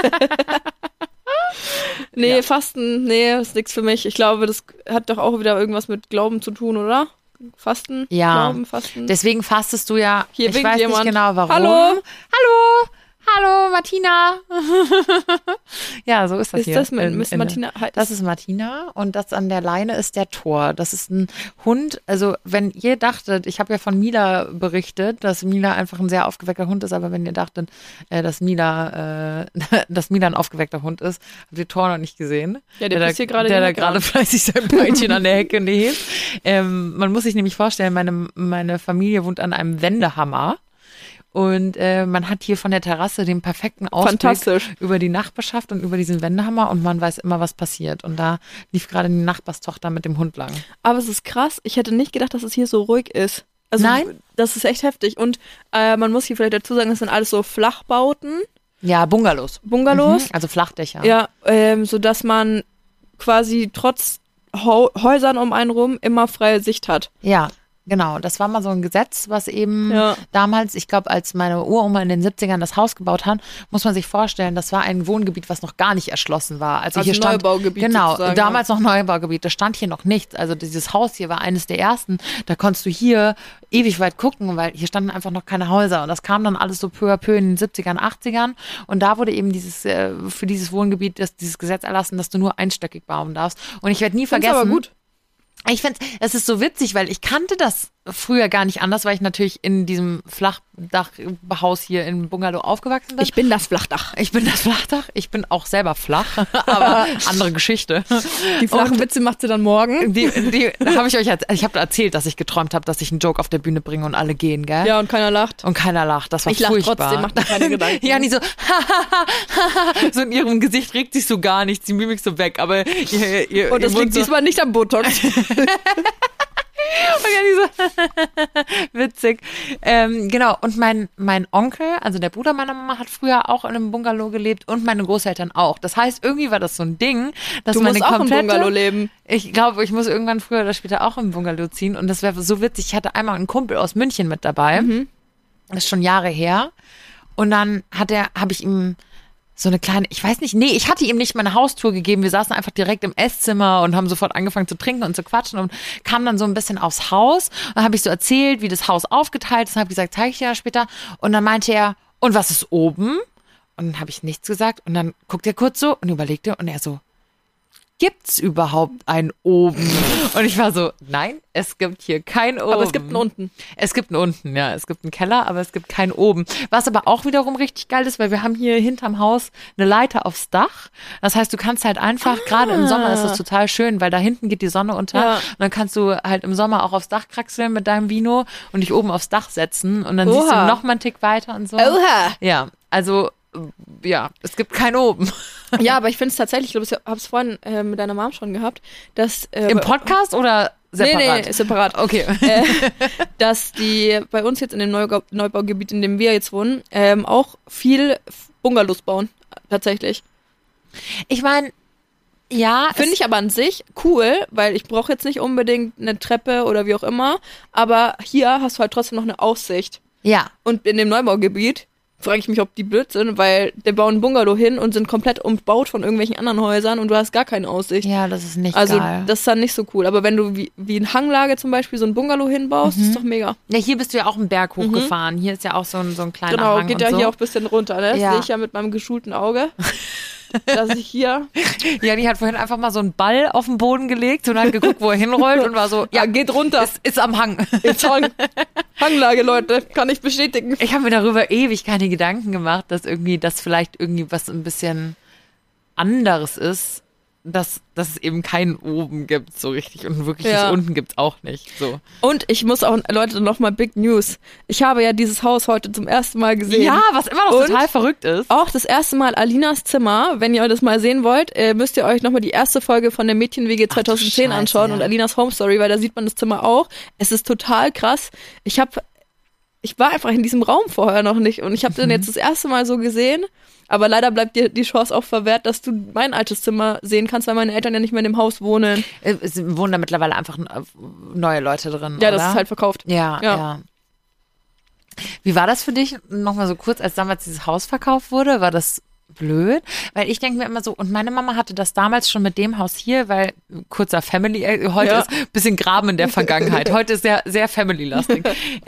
Nee, Fasten, ist nichts für mich. Ich glaube, das hat doch auch wieder irgendwas mit Glauben zu tun, oder? Fasten? Ja. Glauben, Fasten. Deswegen fastest du ja. Hier ich winkt weiß jemand. nicht genau warum. Hallo? Hallo, Martina. Ja, so ist das Ist hier. das mit Miss Martina? Das ist Martina und das an der Leine ist der Thor. Das ist ein Hund. Also wenn ihr dachtet, ich habe ja von Mila berichtet, dass Mila einfach ein sehr aufgeweckter Hund ist, aber wenn ihr dachtet, dass Mila ein aufgeweckter Hund ist, habt ihr Thor noch nicht gesehen. Ja, der ist hier gerade der in da der gerade fleißig sein Beinchen an der Hecke hebt. Man muss sich nämlich vorstellen, meine Familie wohnt an einem Wendehammer. Und man hat hier von der Terrasse den perfekten Ausblick über die Nachbarschaft und über diesen Wendehammer und man weiß immer, was passiert. Und da lief gerade die Nachbarstochter mit dem Hund lang. Aber es ist krass. Ich hätte nicht gedacht, dass es hier so ruhig ist. Also, Nein? Das ist echt heftig. Und man muss hier vielleicht dazu sagen, das sind alles so Flachbauten, Ja, Bungalows. Also Flachdächer. Ja, sodass man quasi trotz Häusern um einen rum immer freie Sicht hat. Ja, genau. Das war mal so ein Gesetz, was eben Ja. damals, ich glaube, als meine Uroma in den 70ern das Haus gebaut hat, muss man sich vorstellen, das war ein Wohngebiet, was noch gar nicht erschlossen war. Also hier stand, Neubaugebiet genau, sozusagen, damals noch Neubaugebiet, da stand hier noch nichts. Also dieses Haus hier war eines der ersten. Da konntest du hier ewig weit gucken, weil hier standen einfach noch keine Häuser. Und das kam dann alles so peu à peu in den 70ern, 80ern. Und da wurde eben für dieses Wohngebiet dieses Gesetz erlassen, dass du nur einstöckig bauen darfst. Und ich werde nie vergessen. aber gut. Ich finde, es ist so witzig, weil ich kannte das früher gar nicht anders, weil ich natürlich in diesem Flachdachhaus hier im Bungalow aufgewachsen bin. Ich bin das Flachdach. Ich bin das Flachdach. Ich bin auch selber flach, aber andere Geschichte. Die flachen Witze macht sie dann morgen. Die habe ich euch ich habe erzählt, dass ich geträumt habe, dass ich einen Joke auf der Bühne bringe und alle gehen, gell? Ja, und keiner lacht. Und keiner lacht. Das war Ich lach furchtbar. trotzdem, mach dir keine Gedanken. Ja, nicht so, so in ihrem Gesicht regt sich so gar nichts, die Mimik so weg, aber ihr Und das ihr Mund liegt so, diesmal nicht am Botox. Und ja, so witzig. Genau, und mein Onkel, also der Bruder meiner Mama, hat früher auch in einem Bungalow gelebt und meine Großeltern auch. Das heißt, irgendwie war das so ein Ding, dass Du meine musst auch im komplette, Bungalow leben. Ich glaube, ich muss irgendwann früher oder später auch im Bungalow ziehen und das wäre so witzig. Ich hatte einmal einen Kumpel aus München mit dabei. Das ist schon Jahre her. Und dann habe ich ihm so eine kleine, ich weiß nicht, ich hatte ihm nicht meine Haustour gegeben. Wir saßen einfach direkt im Esszimmer und haben sofort angefangen zu trinken und zu quatschen und kamen dann so ein bisschen aufs Haus. Und dann habe ich so erzählt, wie das Haus aufgeteilt ist. Und habe gesagt, zeige ich dir ja später. Und dann meinte er, und was ist oben? Und dann habe ich nichts gesagt. Und dann guckt er kurz so und überlegte und er so, gibt's überhaupt ein oben? Und ich war so, nein, es gibt hier kein oben. Aber es gibt einen unten. Es gibt einen unten, ja. Es gibt einen Keller, aber es gibt keinen oben. Was aber auch wiederum richtig geil ist, weil wir haben hier hinterm Haus eine Leiter aufs Dach. Das heißt, du kannst halt einfach, gerade im Sommer ist das total schön, weil da hinten geht die Sonne unter. Ja. Und dann kannst du halt im Sommer auch aufs Dach kraxeln mit deinem Vino und dich oben aufs Dach setzen. Und dann siehst du noch mal einen Tick weiter und so. Oha. Ja, also, ja, es gibt kein oben. Ja, aber ich finde es tatsächlich, ich glaube, ich habe es vorhin mit deiner Mom schon gehabt, dass Im Podcast oder separat? Nee, separat. Okay. Dass die bei uns jetzt in dem Neubaugebiet, in dem wir jetzt wohnen, auch viel Bungalows bauen, tatsächlich. Ich meine, ja. Finde ich aber an sich cool, weil ich brauche jetzt nicht unbedingt eine Treppe oder wie auch immer, aber hier hast du halt trotzdem noch eine Aussicht. Ja. Und in dem Neubaugebiet frage ich mich, ob die blöd sind, weil die bauen ein Bungalow hin und sind komplett umbaut von irgendwelchen anderen Häusern und du hast gar keine Aussicht. Ja, das ist nicht Also geil. das ist dann nicht so cool. Aber wenn du wie in Hanglage zum Beispiel so ein Bungalow hinbaust, ist doch mega. Ja, hier bist du ja auch einen Berg hochgefahren. Hier ist ja auch so ein kleiner Genau, Hang geht und ja so. hier auch ein bisschen runter, ne? Das Ja. sehe ich ja mit meinem geschulten Auge. Dass ich hier... Ja, die hat vorhin einfach mal so einen Ball auf den Boden gelegt und hat geguckt, wo er hinrollt und war so, Ja, geht runter. ist am Hang. Jetzt Hanglage, Leute, kann ich bestätigen. Ich habe mir darüber ewig keine Gedanken gemacht, dass vielleicht irgendwie was ein bisschen anderes ist, dass es eben keinen oben gibt, so richtig. Und ein wirkliches Ja. unten gibt's auch nicht. So. Und ich muss auch, Leute, nochmal Big News. Ich habe ja dieses Haus heute zum ersten Mal gesehen. Ja, was immer noch Und total verrückt ist. Auch das erste Mal Alinas Zimmer. Wenn ihr das mal sehen wollt, müsst ihr euch nochmal die erste Folge von der Mädchen-WG 2010 Scheiße, anschauen ja. und Alinas Home Story, weil da sieht man das Zimmer auch. Es ist total krass. Ich war einfach in diesem Raum vorher noch nicht und ich habe den jetzt das erste Mal so gesehen. Aber leider bleibt dir die Chance auch verwehrt, dass du mein altes Zimmer sehen kannst, weil meine Eltern ja nicht mehr in dem Haus wohnen. Es wohnen da mittlerweile einfach neue Leute drin, Ja, oder? das ist halt verkauft. Ja. Wie war das für dich, nochmal so kurz, als damals dieses Haus verkauft wurde? War das blöd? Weil ich denke mir immer so, und meine Mama hatte das damals schon mit dem Haus hier, weil kurzer Family, heute Ja. ist ein bisschen Graben in der Vergangenheit. Heute ist sehr, sehr Family-lastig.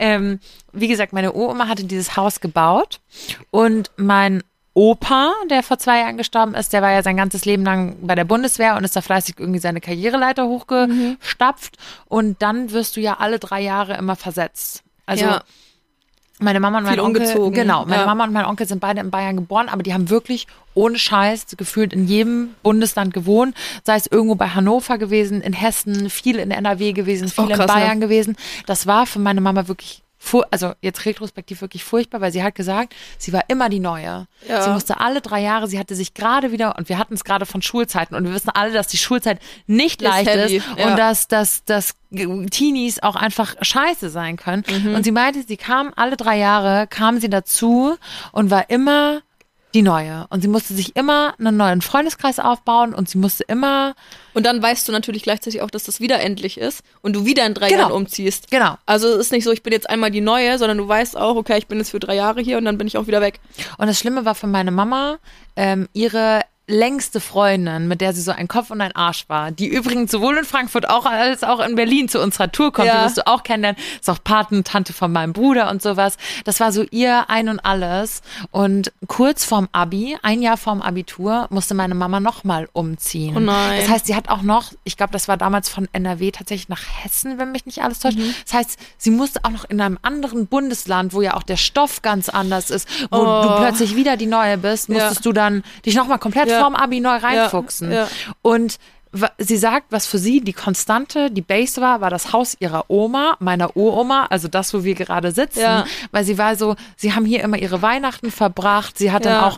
Wie gesagt, meine Uroma hatte dieses Haus gebaut und mein Opa, der vor 2 Jahren gestorben ist, der war ja sein ganzes Leben lang bei der Bundeswehr und ist da fleißig irgendwie seine Karriereleiter hochgestapft. Und dann wirst du ja alle 3 Jahre immer versetzt. Also Ja. meine Mama und mein Viel Onkel, umgezogen. genau, meine Ja. Mama und mein Onkel sind beide in Bayern geboren, aber die haben wirklich ohne Scheiß gefühlt in jedem Bundesland gewohnt, sei es irgendwo bei Hannover gewesen, in Hessen, viel in NRW gewesen, viel auch in krass, Bayern gewesen. Das war für meine Mama wirklich also jetzt retrospektiv wirklich furchtbar, weil sie hat gesagt, sie war immer die Neue. Ja. Sie musste alle 3 Jahre, sie hatte sich gerade wieder, und wir hatten es gerade von Schulzeiten, und wir wissen alle, dass die Schulzeit nicht Ist leicht heavy, ist ja. und dass Teenies auch einfach scheiße sein können. Und sie meinte, sie kam alle 3 Jahre, kam sie dazu und war immer die Neue. Und sie musste sich immer einen neuen Freundeskreis aufbauen und sie musste immer... Und dann weißt du natürlich gleichzeitig auch, dass das wieder endlich ist und du wieder in 3 Genau. Jahren umziehst. Genau. Also es ist nicht so, ich bin jetzt einmal die Neue, sondern du weißt auch, okay, ich bin jetzt für 3 Jahre hier und dann bin ich auch wieder weg. Und das Schlimme war für meine Mama, ihre längste Freundin, mit der sie so ein Kopf und ein Arsch war, die übrigens sowohl in Frankfurt als auch in Berlin zu unserer Tour kommt, Ja. die wirst du auch kennenlernen, ist auch Patentante von meinem Bruder und sowas. Das war so ihr Ein und Alles. Und kurz vorm Abi, 1 Jahr vorm Abitur, musste meine Mama nochmal umziehen. Oh nein. Das heißt, sie hat auch noch, ich glaube, das war damals von NRW tatsächlich nach Hessen, wenn mich nicht alles täuscht. Das heißt, sie musste auch noch in einem anderen Bundesland, wo ja auch der Stoff ganz anders ist, wo du plötzlich wieder die Neue bist, musstest du dann dich nochmal komplett vorm Abi neu reinfuchsen. Ja. Und sie sagt, was für sie die Konstante, die Base war das Haus ihrer Oma, meiner Uroma, also das, wo wir gerade sitzen, Ja. weil sie war so, sie haben hier immer ihre Weihnachten verbracht, sie hat dann Ja. auch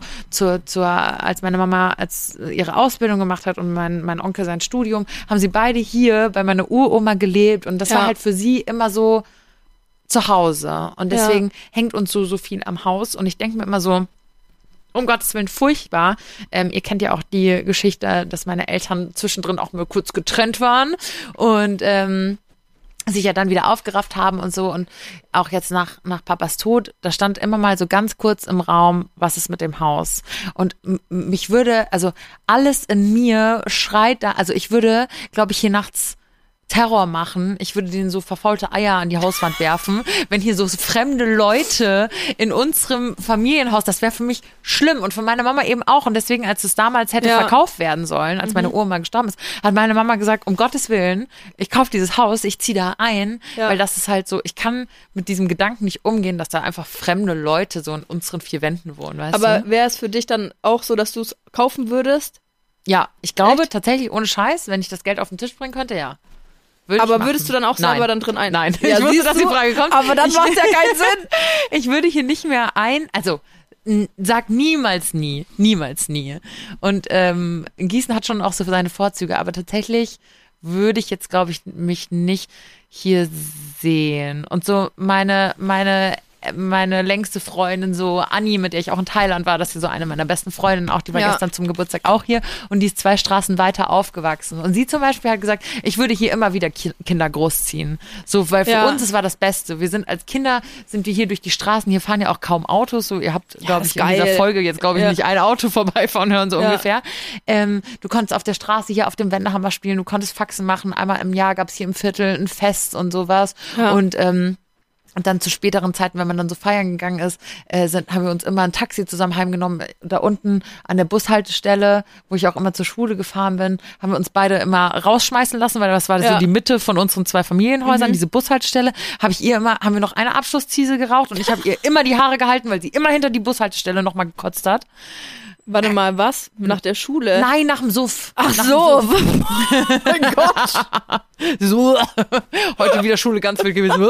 als meine Mama ihre Ausbildung gemacht hat und mein Onkel sein Studium, haben sie beide hier bei meiner Uroma gelebt und das Ja. war halt für sie immer so zu Hause und deswegen hängt uns so viel am Haus und ich denke mir immer so, um Gottes Willen, furchtbar. Ihr kennt ja auch die Geschichte, dass meine Eltern zwischendrin auch mal kurz getrennt waren und sich ja dann wieder aufgerafft haben und so. Und auch jetzt nach Papas Tod, da stand immer mal so ganz kurz im Raum, was ist mit dem Haus? Und mich würde, also alles in mir schreit da, also ich würde, glaube ich, hier nachts Terror machen. Ich würde denen so verfaulte Eier an die Hauswand werfen, wenn hier so fremde Leute in unserem Familienhaus, das wäre für mich schlimm und für meine Mama eben auch. Und deswegen, als es damals hätte verkauft werden sollen, als meine Oma gestorben ist, hat meine Mama gesagt, um Gottes Willen, ich kaufe dieses Haus, ich ziehe da ein, weil das ist halt so, ich kann mit diesem Gedanken nicht umgehen, dass da einfach fremde Leute so in unseren 4 Wänden wohnen, weißt Aber du? wäre es für dich dann auch so, dass du es kaufen würdest? Ja, ich glaube Echt? tatsächlich, ohne Scheiß, wenn ich das Geld auf den Tisch bringen könnte, ja. Aber würdest du dann auch selber dann drin ein? Nein, Ja, ich wusste, siehst dass die du? Frage kommt. Aber dann macht ja keinen Sinn. Ich würde hier nicht mehr sag niemals nie. Und Gießen hat schon auch so seine Vorzüge, aber tatsächlich würde ich jetzt, glaube ich, mich nicht hier sehen. Und so meine meine längste Freundin, so Anni, mit der ich auch in Thailand war, das ist so eine meiner besten Freundinnen auch, die war gestern zum Geburtstag auch hier und die ist 2 Straßen weiter aufgewachsen. Und sie zum Beispiel hat gesagt, ich würde hier immer wieder Kinder großziehen. So, weil für uns, es war das Beste. Wir sind als Kinder, sind wir hier durch die Straßen, hier fahren ja auch kaum Autos, so ihr habt, glaube ich, in dieser Folge jetzt, glaube ich, nicht ein Auto vorbeifahren hören, so ungefähr. Du konntest auf der Straße hier auf dem Wendehammer spielen, du konntest Faxen machen, einmal im Jahr gab es hier im Viertel ein Fest und sowas. Und dann zu späteren Zeiten, wenn man dann so feiern gegangen ist, haben wir uns immer ein Taxi zusammen heimgenommen. Da unten an der Bushaltestelle, wo ich auch immer zur Schule gefahren bin, haben wir uns beide immer rausschmeißen lassen, weil das war so die Mitte von unseren 2 Familienhäusern, diese Bushaltestelle. Haben wir noch eine Abschlussziese geraucht und ich habe ihr immer die Haare gehalten, weil sie immer hinter die Bushaltestelle nochmal gekotzt hat. Warte mal, was? Nach der Schule? Nein, nach dem Suff. Ach so. Mein Gott. So. Heute wieder Schule ganz wild gewesen.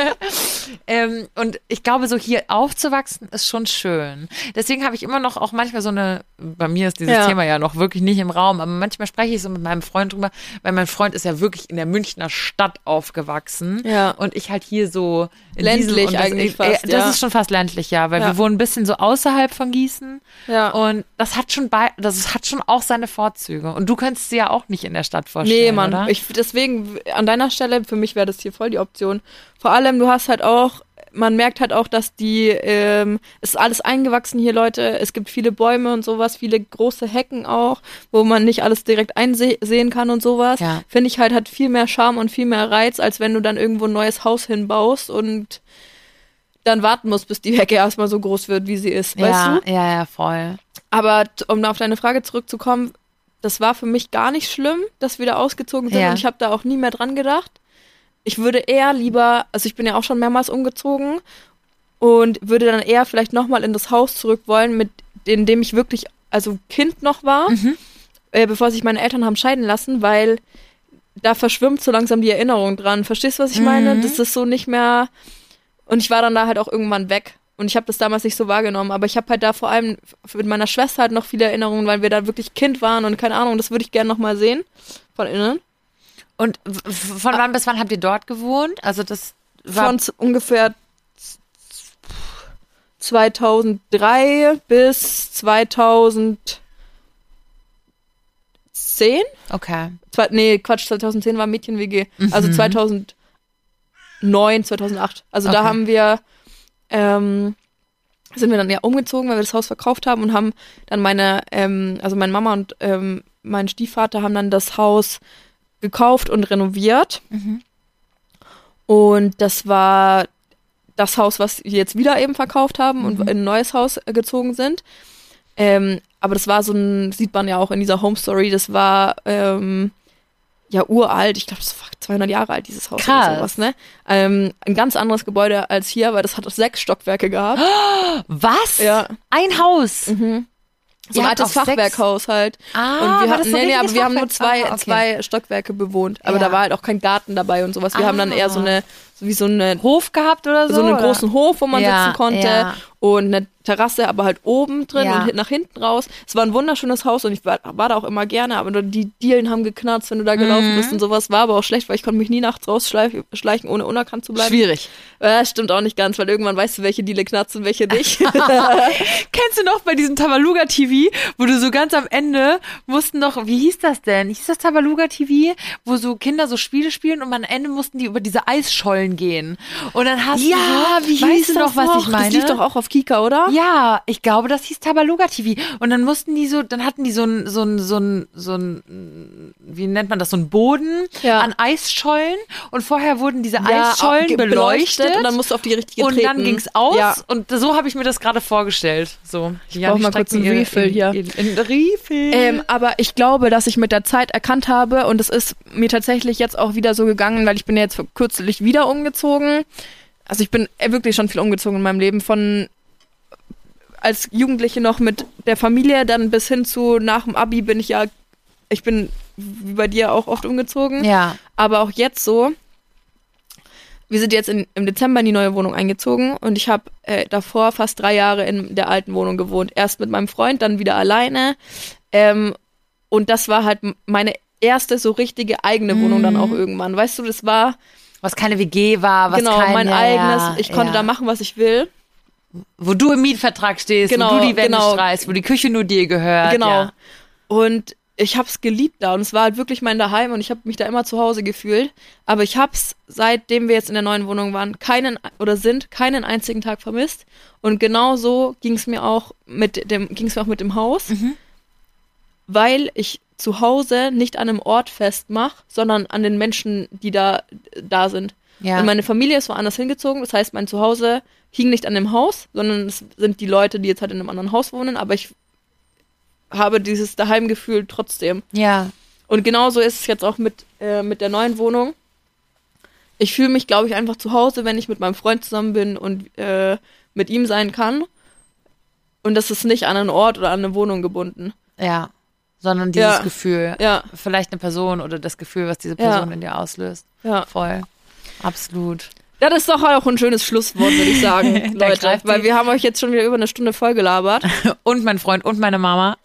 Und ich glaube, so hier aufzuwachsen ist schon schön. Deswegen habe ich immer noch auch manchmal so bei mir ist dieses Thema ja noch wirklich nicht im Raum, aber manchmal spreche ich so mit meinem Freund drüber, weil mein Freund ist ja wirklich in der Münchner Stadt aufgewachsen. Ja. Und ich halt hier so ländlich eigentlich fast. Das ist schon fast ländlich, ja, weil wir wohnen ein bisschen so außerhalb von Gießen. Ja. Und das hat schon auch seine Vorzüge. Und du könntest sie ja auch nicht in der Stadt vorstellen, nee, Mann. oder? Deswegen, an deiner Stelle, für mich wäre das hier voll die Option. Vor allem, du hast halt auch, man merkt halt auch, dass es ist alles eingewachsen hier, Leute. Es gibt viele Bäume und sowas, viele große Hecken auch, wo man nicht alles direkt einsehen kann und sowas. Ja. Finde ich halt, hat viel mehr Charme und viel mehr Reiz, als wenn du dann irgendwo ein neues Haus hinbaust und dann warten musst, bis die Hecke erstmal so groß wird, wie sie ist, weißt du? Ja, voll. Aber um auf deine Frage zurückzukommen, das war für mich gar nicht schlimm, dass wir da ausgezogen sind und ich habe da auch nie mehr dran gedacht. Ich würde eher lieber, also ich bin ja auch schon mehrmals umgezogen und würde dann eher vielleicht nochmal in das Haus zurück wollen, in dem ich wirklich, also Kind noch war, bevor sich meine Eltern haben scheiden lassen, weil da verschwimmt so langsam die Erinnerung dran. Verstehst du, was ich meine? Das ist so nicht mehr, und ich war dann da halt auch irgendwann weg. Und ich habe das damals nicht so wahrgenommen, aber ich habe halt da vor allem mit meiner Schwester halt noch viele Erinnerungen, weil wir da wirklich Kind waren und keine Ahnung, das würde ich gerne nochmal sehen, von innen. Und von wann bis wann habt ihr dort gewohnt? Also das war von ungefähr 2003 bis 2010. Okay. 2010 war Mädchen-WG. Also 2009, 2008. Also da haben wir sind wir dann ja umgezogen, weil wir das Haus verkauft haben und haben dann meine Mama und mein Stiefvater haben dann das Haus gekauft und renoviert. Und das war das Haus, was wir jetzt wieder eben verkauft haben und in ein neues Haus gezogen sind. Aber das war sieht man ja auch in dieser Home Story, das war uralt, ich glaube, das war 200 Jahre alt, dieses Haus. Krass. Oder sowas, ne? Ein ganz anderes Gebäude als hier, weil das hat 6 Stockwerke gehabt. Was? Ja. Ein Haus? So ein altes Fachwerkhaus halt. Ah, und wir aber wir haben nur zwei Stockwerke bewohnt, aber da war halt auch kein Garten dabei und sowas. Wir haben dann eher so eine Hof gehabt oder so? So einen großen Hof, wo man sitzen konnte und eine Terrasse, aber halt oben drin und nach hinten raus. Es war ein wunderschönes Haus und ich war da auch immer gerne, aber die Dielen haben geknarzt, wenn du da gelaufen bist und sowas. War aber auch schlecht, weil ich konnte mich nie nachts rausschleichen, ohne unerkannt zu bleiben. Schwierig. Stimmt auch nicht ganz, weil irgendwann weißt du, welche Diele knarzt und welche nicht. Kennst du noch bei diesem Tabaluga TV, wo du so ganz am Ende mussten noch, wie hieß das denn? Hieß das Tabaluga TV? Wo so Kinder so Spiele spielen und am Ende mussten die über diese Eisschollen gehen. Und dann hast du wie weißt du noch, was ich meine? Das lief doch auch auf Kika, oder? Ja, ich glaube, das hieß Tabaluga TV. Und dann mussten die dann hatten die so ein, wie nennt man das, so ein Boden an Eisschollen und vorher wurden diese Eisschollen beleuchtet und dann musst du auf die richtige treten. Und dann ging's aus und so habe ich mir das gerade vorgestellt. So, ich brauche mal kurz einen Refill hier. Refill. Aber ich glaube, dass ich mit der Zeit erkannt habe und es ist mir tatsächlich jetzt auch wieder so gegangen, weil ich bin ja jetzt kürzlich wieder umgezogen. Also ich bin wirklich schon viel umgezogen in meinem Leben, von als Jugendliche noch mit der Familie, dann bis hin zu nach dem Abi ich bin wie bei dir auch oft umgezogen. Ja. Aber auch jetzt so, wir sind jetzt im Dezember in die neue Wohnung eingezogen und ich habe davor fast 3 Jahre in der alten Wohnung gewohnt. Erst mit meinem Freund, dann wieder alleine. Und das war halt meine erste so richtige eigene Wohnung dann auch irgendwann. Weißt du, das war Was keine WG war, was genau, kein... mein eigenes, ich konnte ja. da machen, was ich will. Wo du im Mietvertrag stehst, wo du die Wände streichst, wo die Küche nur dir gehört. Genau. Ja. Und ich hab's geliebt da und es war halt wirklich mein Daheim und ich habe mich da immer zu Hause gefühlt. Aber ich hab's, seitdem wir jetzt in der neuen Wohnung waren, keinen einzigen Tag vermisst. Und genau so ging's mir auch mit dem Haus, weil ich zu Hause nicht an einem Ort festmache, sondern an den Menschen, die da sind. Ja. Und meine Familie ist woanders hingezogen, das heißt, mein Zuhause hing nicht an dem Haus, sondern es sind die Leute, die jetzt halt in einem anderen Haus wohnen, aber ich habe dieses Daheimgefühl trotzdem. Ja. Und genauso ist es jetzt auch mit der neuen Wohnung. Ich fühle mich, glaube ich, einfach zu Hause, wenn ich mit meinem Freund zusammen bin und mit ihm sein kann. Und das ist nicht an einen Ort oder an eine Wohnung gebunden. Ja. Sondern dieses Gefühl. Ja. Vielleicht eine Person oder das Gefühl, was diese Person in dir auslöst. Ja. Voll. Absolut. Ja, das ist doch auch ein schönes Schlusswort, würde ich sagen, Da Leute. greift Weil die- wir haben euch jetzt schon wieder über eine Stunde voll gelabert. Und mein Freund und meine Mama.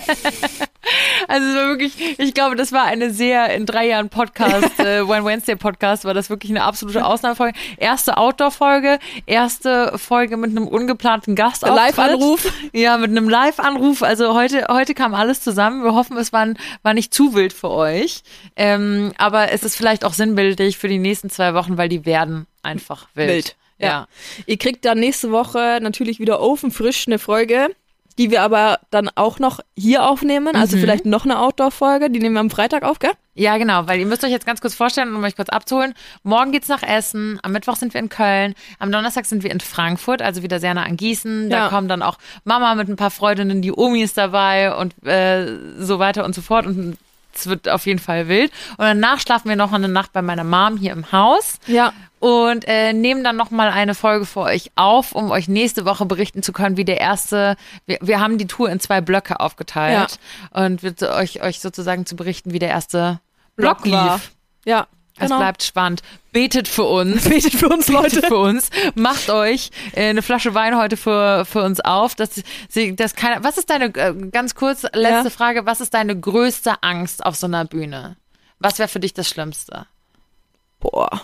Also es war wirklich, ich glaube, das war eine sehr, in 3 Jahren Podcast, One Wednesday Podcast, war das wirklich eine absolute Ausnahmefolge. Erste Outdoor-Folge, erste Folge mit einem ungeplanten Gastauftritt. Live-Anruf. Ja, mit einem Live-Anruf. Also heute kam alles zusammen. Wir hoffen, es war nicht zu wild für euch. Aber es ist vielleicht auch sinnbildlich für die nächsten 2 Wochen, weil die werden einfach wild. Ja. Ihr kriegt dann nächste Woche natürlich wieder ofenfrisch eine Folge, die wir aber dann auch noch hier aufnehmen. Also vielleicht noch eine Outdoor-Folge, die nehmen wir am Freitag auf, gell? Ja, genau, weil ihr müsst euch jetzt ganz kurz vorstellen, um euch kurz abzuholen. Morgen geht's nach Essen, am Mittwoch sind wir in Köln, am Donnerstag sind wir in Frankfurt, also wieder sehr nah an Gießen. Da Ja. kommen dann auch Mama mit ein paar Freundinnen, die Omi ist dabei und so weiter und so fort. Und es wird auf jeden Fall wild. Und danach schlafen wir noch eine Nacht bei meiner Mom hier im Haus. Ja. Und nehmen dann nochmal eine Folge für euch auf, um euch nächste Woche berichten zu können, wie der erste, wir haben die Tour in 2 Blöcke aufgeteilt und wird euch sozusagen zu berichten, wie der erste Block war. lief. Ja, Es genau. bleibt spannend. Betet für uns. Betet für uns, Leute. Betet für uns. Macht euch eine Flasche Wein heute für uns auf. Was ist deine, ganz kurz, letzte Frage, was ist deine größte Angst auf so einer Bühne? Was wäre für dich das Schlimmste? Boah.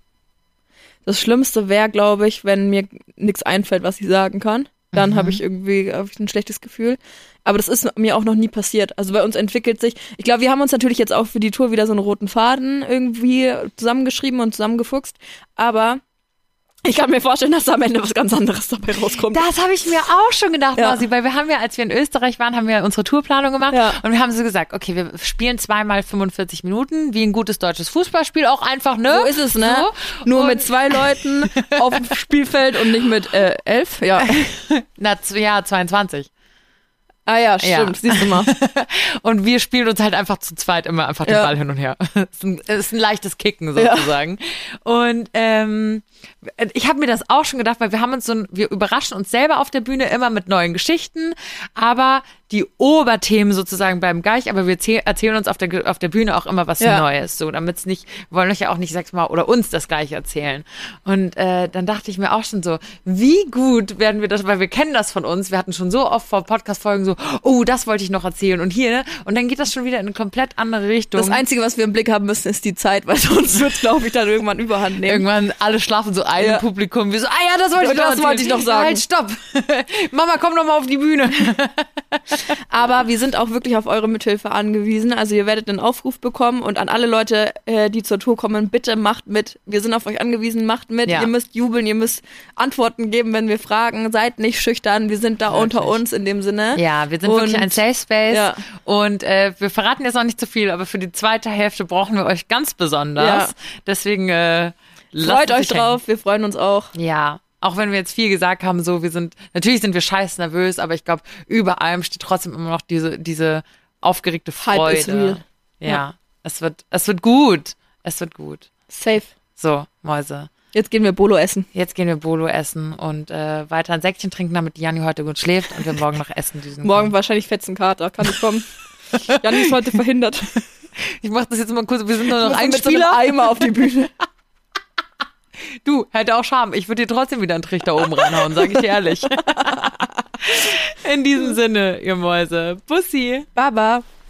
Das Schlimmste wäre, glaube ich, wenn mir nichts einfällt, was ich sagen kann. Dann habe ich ein schlechtes Gefühl. Aber das ist mir auch noch nie passiert. Also bei uns entwickelt sich, ich glaube, wir haben uns natürlich jetzt auch für die Tour wieder so einen roten Faden irgendwie zusammengeschrieben und zusammengefuchst. Aber ich kann mir vorstellen, dass da am Ende was ganz anderes dabei rauskommt. Das habe ich mir auch schon gedacht, Ja. Mausi, weil wir haben ja, als wir in Österreich waren, haben wir unsere Tourplanung gemacht Ja. und wir haben so gesagt, okay, wir spielen 2-mal 45 Minuten, wie ein gutes deutsches Fußballspiel, auch einfach, ne? So ist es, ne? So. Nur Und- mit 2 Leuten auf dem Spielfeld und nicht mit 11. Ja. 22. Ah ja, stimmt. Siehst du mal. Und wir spielen uns halt einfach zu zweit immer einfach den Ja. Ball hin und her. Es ist ein leichtes Kicken sozusagen. Und ich habe mir das auch schon gedacht, weil wir überraschen uns selber auf der Bühne immer mit neuen Geschichten, aber die Oberthemen sozusagen bleiben gleich, aber wir erzählen uns auf der Bühne auch immer was Ja. Neues, so damit's nicht, wir wollen euch ja auch nicht 6-mal oder uns das Gleiche erzählen. Und dann dachte ich mir auch schon so, wie gut werden wir das, weil wir kennen das von uns, wir hatten schon so oft vor Podcast-Folgen so, oh, das wollte ich noch erzählen und hier, ne? Und dann geht das schon wieder in eine komplett andere Richtung. Das Einzige, was wir im Blick haben müssen, ist die Zeit, weil sonst wird, glaube ich, dann irgendwann überhand nehmen. Irgendwann alle schlafen so ein Ja. im Publikum. Wir so, ja, das wollte ich noch Das erzählen. wollte ich noch sagen. Halt, stopp. Mama, komm noch mal auf die Bühne. Aber wir sind auch wirklich auf eure Mithilfe angewiesen. Also ihr werdet einen Aufruf bekommen und an alle Leute, die zur Tour kommen, bitte macht mit. Wir sind auf euch angewiesen, macht mit. Ja. Ihr müsst jubeln, ihr müsst Antworten geben, wenn wir fragen. Seid nicht schüchtern, wir sind da unter uns in dem Sinne. Ja, wir sind wirklich ein Safe Space. Ja. Und wir verraten jetzt noch nicht zu viel, aber für die zweite Hälfte brauchen wir euch ganz besonders. Ja. Deswegen Freut euch drauf, wir freuen uns auch. Ja, auch wenn wir jetzt viel gesagt haben, so natürlich sind wir scheiß nervös, aber ich glaube, über allem steht trotzdem immer noch diese aufgeregte Hype Freude. is real. Ja, Ja. es wird gut. Es wird gut. Safe. So, Mäuse. Jetzt gehen wir Bolo essen. Jetzt gehen wir Bolo essen und weiter ein Säckchen trinken, damit Janni heute gut schläft und wir morgen noch essen düsen Morgen können. wahrscheinlich Fetzenkater, kann ich kommen. Jan ist heute verhindert. Ich mach das jetzt mal kurz, wir sind nur noch ein mit so einem Spieler. Eimer auf die Bühne. Du, hätte auch Charme. Ich würde dir trotzdem wieder einen Trichter oben reinhauen, sage ich dir ehrlich. In diesem Sinne, ihr Mäuse. Bussi. Baba.